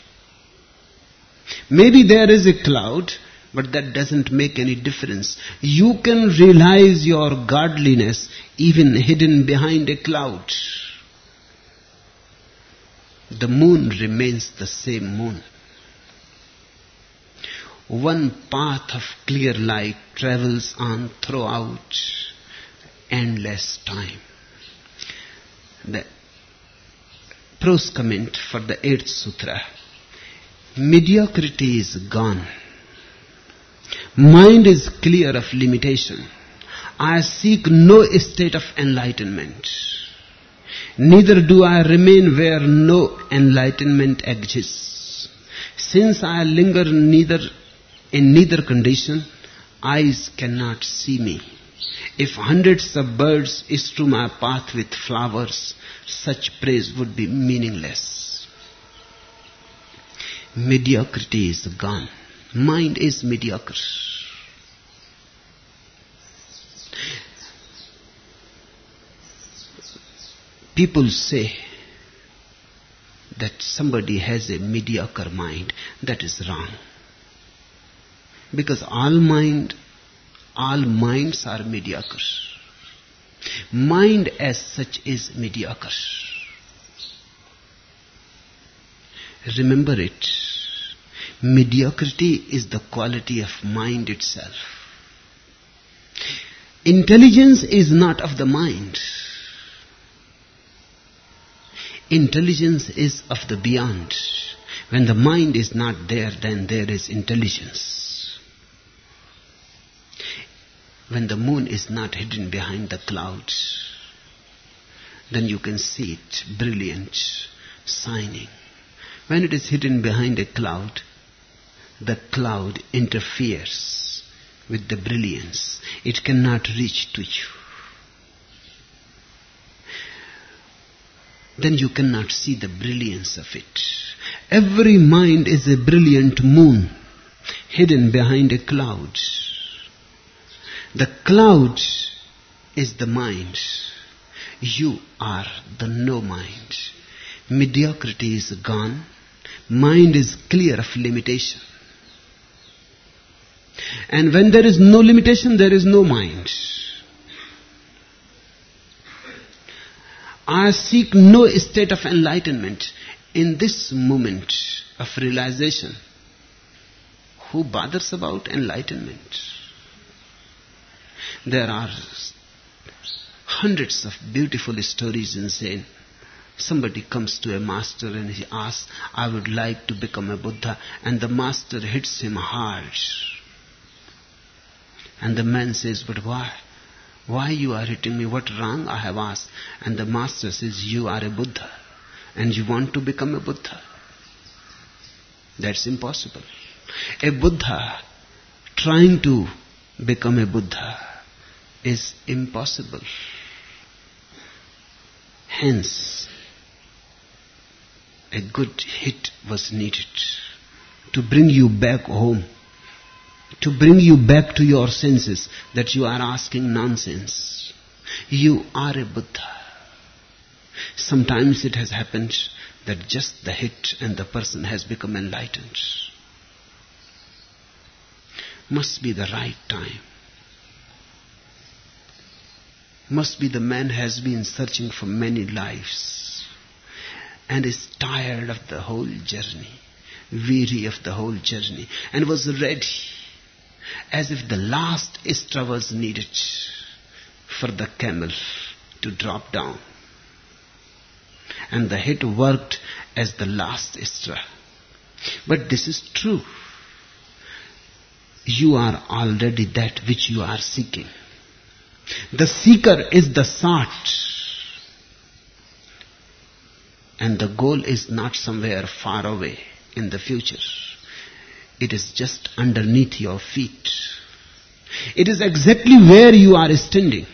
Maybe there is a cloud, but that doesn't make any difference. You can realize your godliness even hidden behind a cloud. The moon remains the same moon. One path of clear light travels on throughout endless time. The prose comment for the eighth sutra. Mediocrity is gone. Mind is clear of limitation. I seek no state of enlightenment. Neither do I remain where no enlightenment exists. Since I linger neither in neither condition, eyes cannot see me. If hundreds of birds strew my path with flowers, such praise would be meaningless. Mediocrity is gone. Mind is mediocre. People say that somebody has a mediocre mind. That is wrong. Because all mind, all minds are mediocre. Mind as such is mediocre. Remember it. Mediocrity is the quality of mind itself. Intelligence is not of the mind. Intelligence is of the beyond. When the mind is not there, then there is intelligence. When the moon is not hidden behind the clouds, then you can see it brilliant, shining. When it is hidden behind a cloud, the cloud interferes with the brilliance. It cannot reach to you. Then you cannot see the brilliance of it. Every mind is a brilliant moon hidden behind a cloud. The cloud is the mind. You are the no mind. Mediocrity is gone. Mind is clear of limitation. And when there is no limitation, there is no mind. I seek no state of enlightenment. In this moment of realization, who bothers about enlightenment? There are hundreds of beautiful stories in Zen. Somebody comes to a master and he asks, I would like to become a Buddha. And the master hits him hard. And the man says, but why? Why you are hitting me? What wrong I have asked? And the master says, you are a Buddha. And you want to become a Buddha. That's impossible. A Buddha trying to become a Buddha is impossible. Hence, a good hit was needed to bring you back home, to bring you back to your senses that you are asking nonsense. You are a Buddha. Sometimes it has happened that just the hit and the person has become enlightened. Must be the right time. Must be the man has been searching for many lives and is tired of the whole journey. weary of the whole journey, and was ready, as if the last straw was needed for the camel to drop down. And the hit worked as the last straw. But this is true. You are already that which you are seeking. The seeker is the sought. And the goal is not somewhere far away in the future. It is just underneath your feet. It is exactly where you are standing.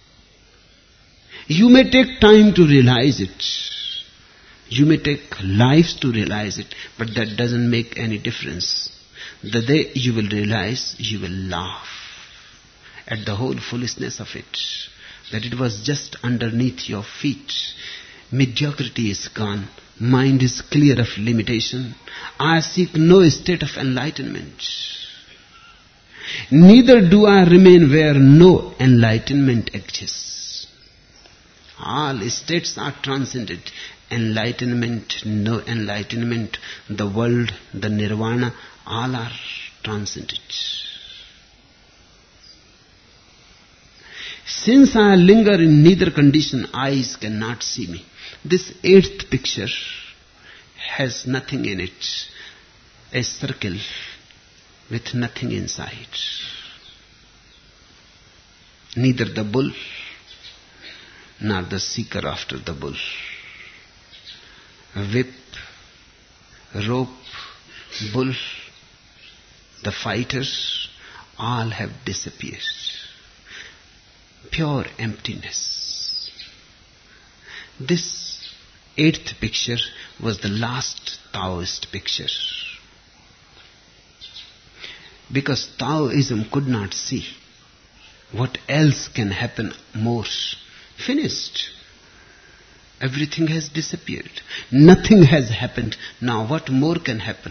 You may take time to realize it. You may take lives to realize it, but that doesn't make any difference. The day you will realize, you will laugh at the whole foolishness of it, that it was just underneath your feet. Mediocrity is gone. Mind is clear of limitation. I seek no state of enlightenment. Neither do I remain where no enlightenment exists. All states are transcended. Enlightenment, no enlightenment, the world, the nirvana, all are transcended. Since I linger in neither condition, eyes cannot see me. This eighth picture has nothing in it, a circle with nothing inside. Neither the bull nor the seeker after the bull. Whip, rope, bull, the fighters, all have disappeared. Pure emptiness. This eighth picture was the last Taoist picture. Because Taoism could not see what else can happen more. Finished. Everything has disappeared. Nothing has happened. Now what more can happen?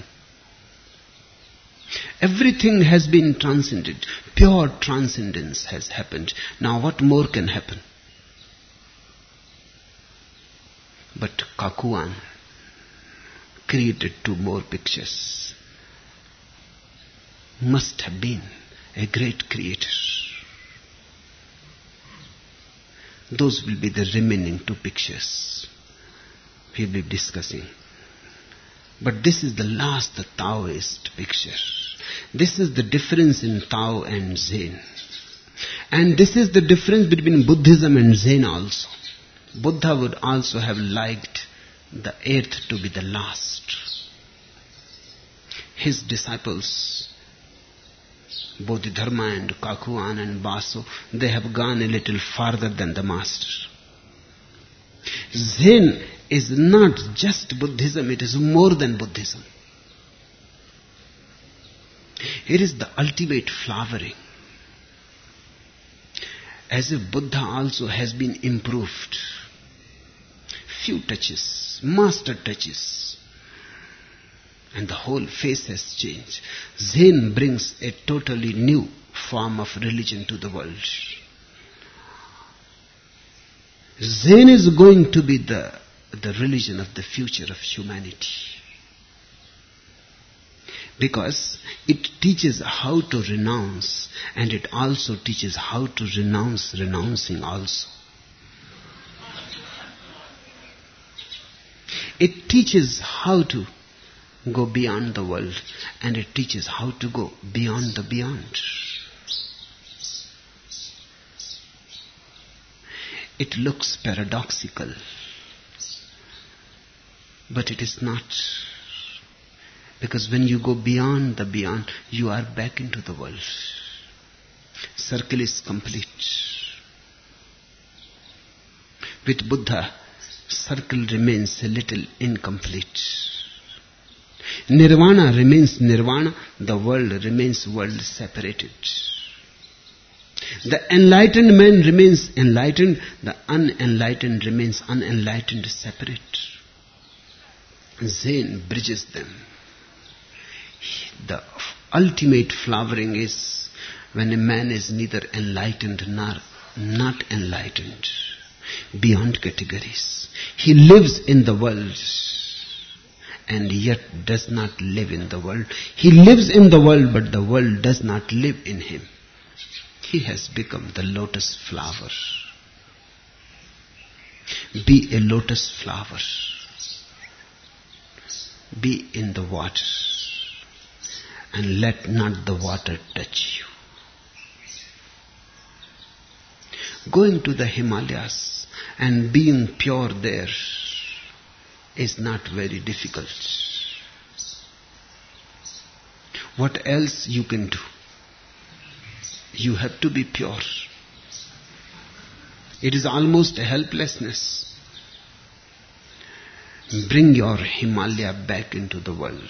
Everything has been transcended. Pure transcendence has happened. Now what more can happen? But Kakuan created two more pictures. Must have been a great creator. Those will be the remaining two pictures we'll be discussing. But this is the last, the Taoist picture. This is the difference in Tao and Zen. And this is the difference between Buddhism and Zen also. Buddha would also have liked the eighth to be the last. His disciples, Bodhidharma and Kakuan and Baso, they have gone a little farther than the master. Zen is not just Buddhism, it is more than Buddhism. It is the ultimate flowering. As if Buddha also has been improved. Few touches, master touches, and the whole face has changed. Zen brings a totally new form of religion to the world. Zen is going to be the, the religion of the future of humanity. Because it teaches how to renounce, and it also teaches how to renounce renouncing also. It teaches how to go beyond the world, and it teaches how to go beyond the beyond. It looks paradoxical, but it is not. Because when you go beyond the beyond, you are back into the world. Circle is complete. With Buddha, circle remains a little incomplete. Nirvana remains nirvana, the world remains world separated. The enlightened man remains enlightened, the unenlightened remains unenlightened, separate. Zen bridges them. The ultimate flowering is when a man is neither enlightened nor not enlightened, beyond categories. He lives in the world and yet does not live in the world. He lives in the world, but the world does not live in him. He has become the lotus flower. Be a lotus flower. Be in the water, and let not the water touch you. Going to the Himalayas and being pure there is not very difficult. What else you can do? You have to be pure. It is almost a helplessness. Bring your Himalaya back into the world.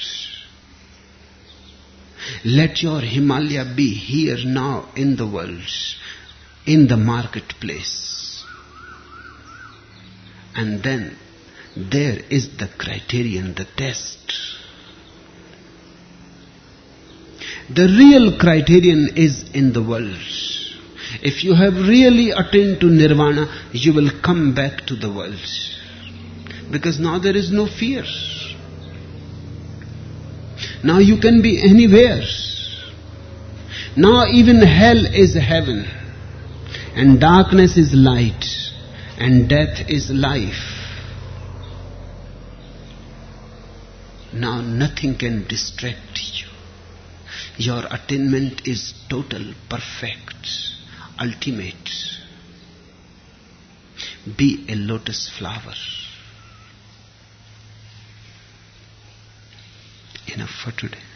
Let your Himalaya be here now in the world, in the marketplace. And then there is the criterion, the test. The real criterion is in the world. If you have really attained to nirvana, you will come back to the world. Because now there is no fear. Now you can be anywhere. Now even hell is heaven, and darkness is light, and death is life. Now nothing can distract you. Your attainment is total, perfect, ultimate. Be a lotus flower. Enough for today.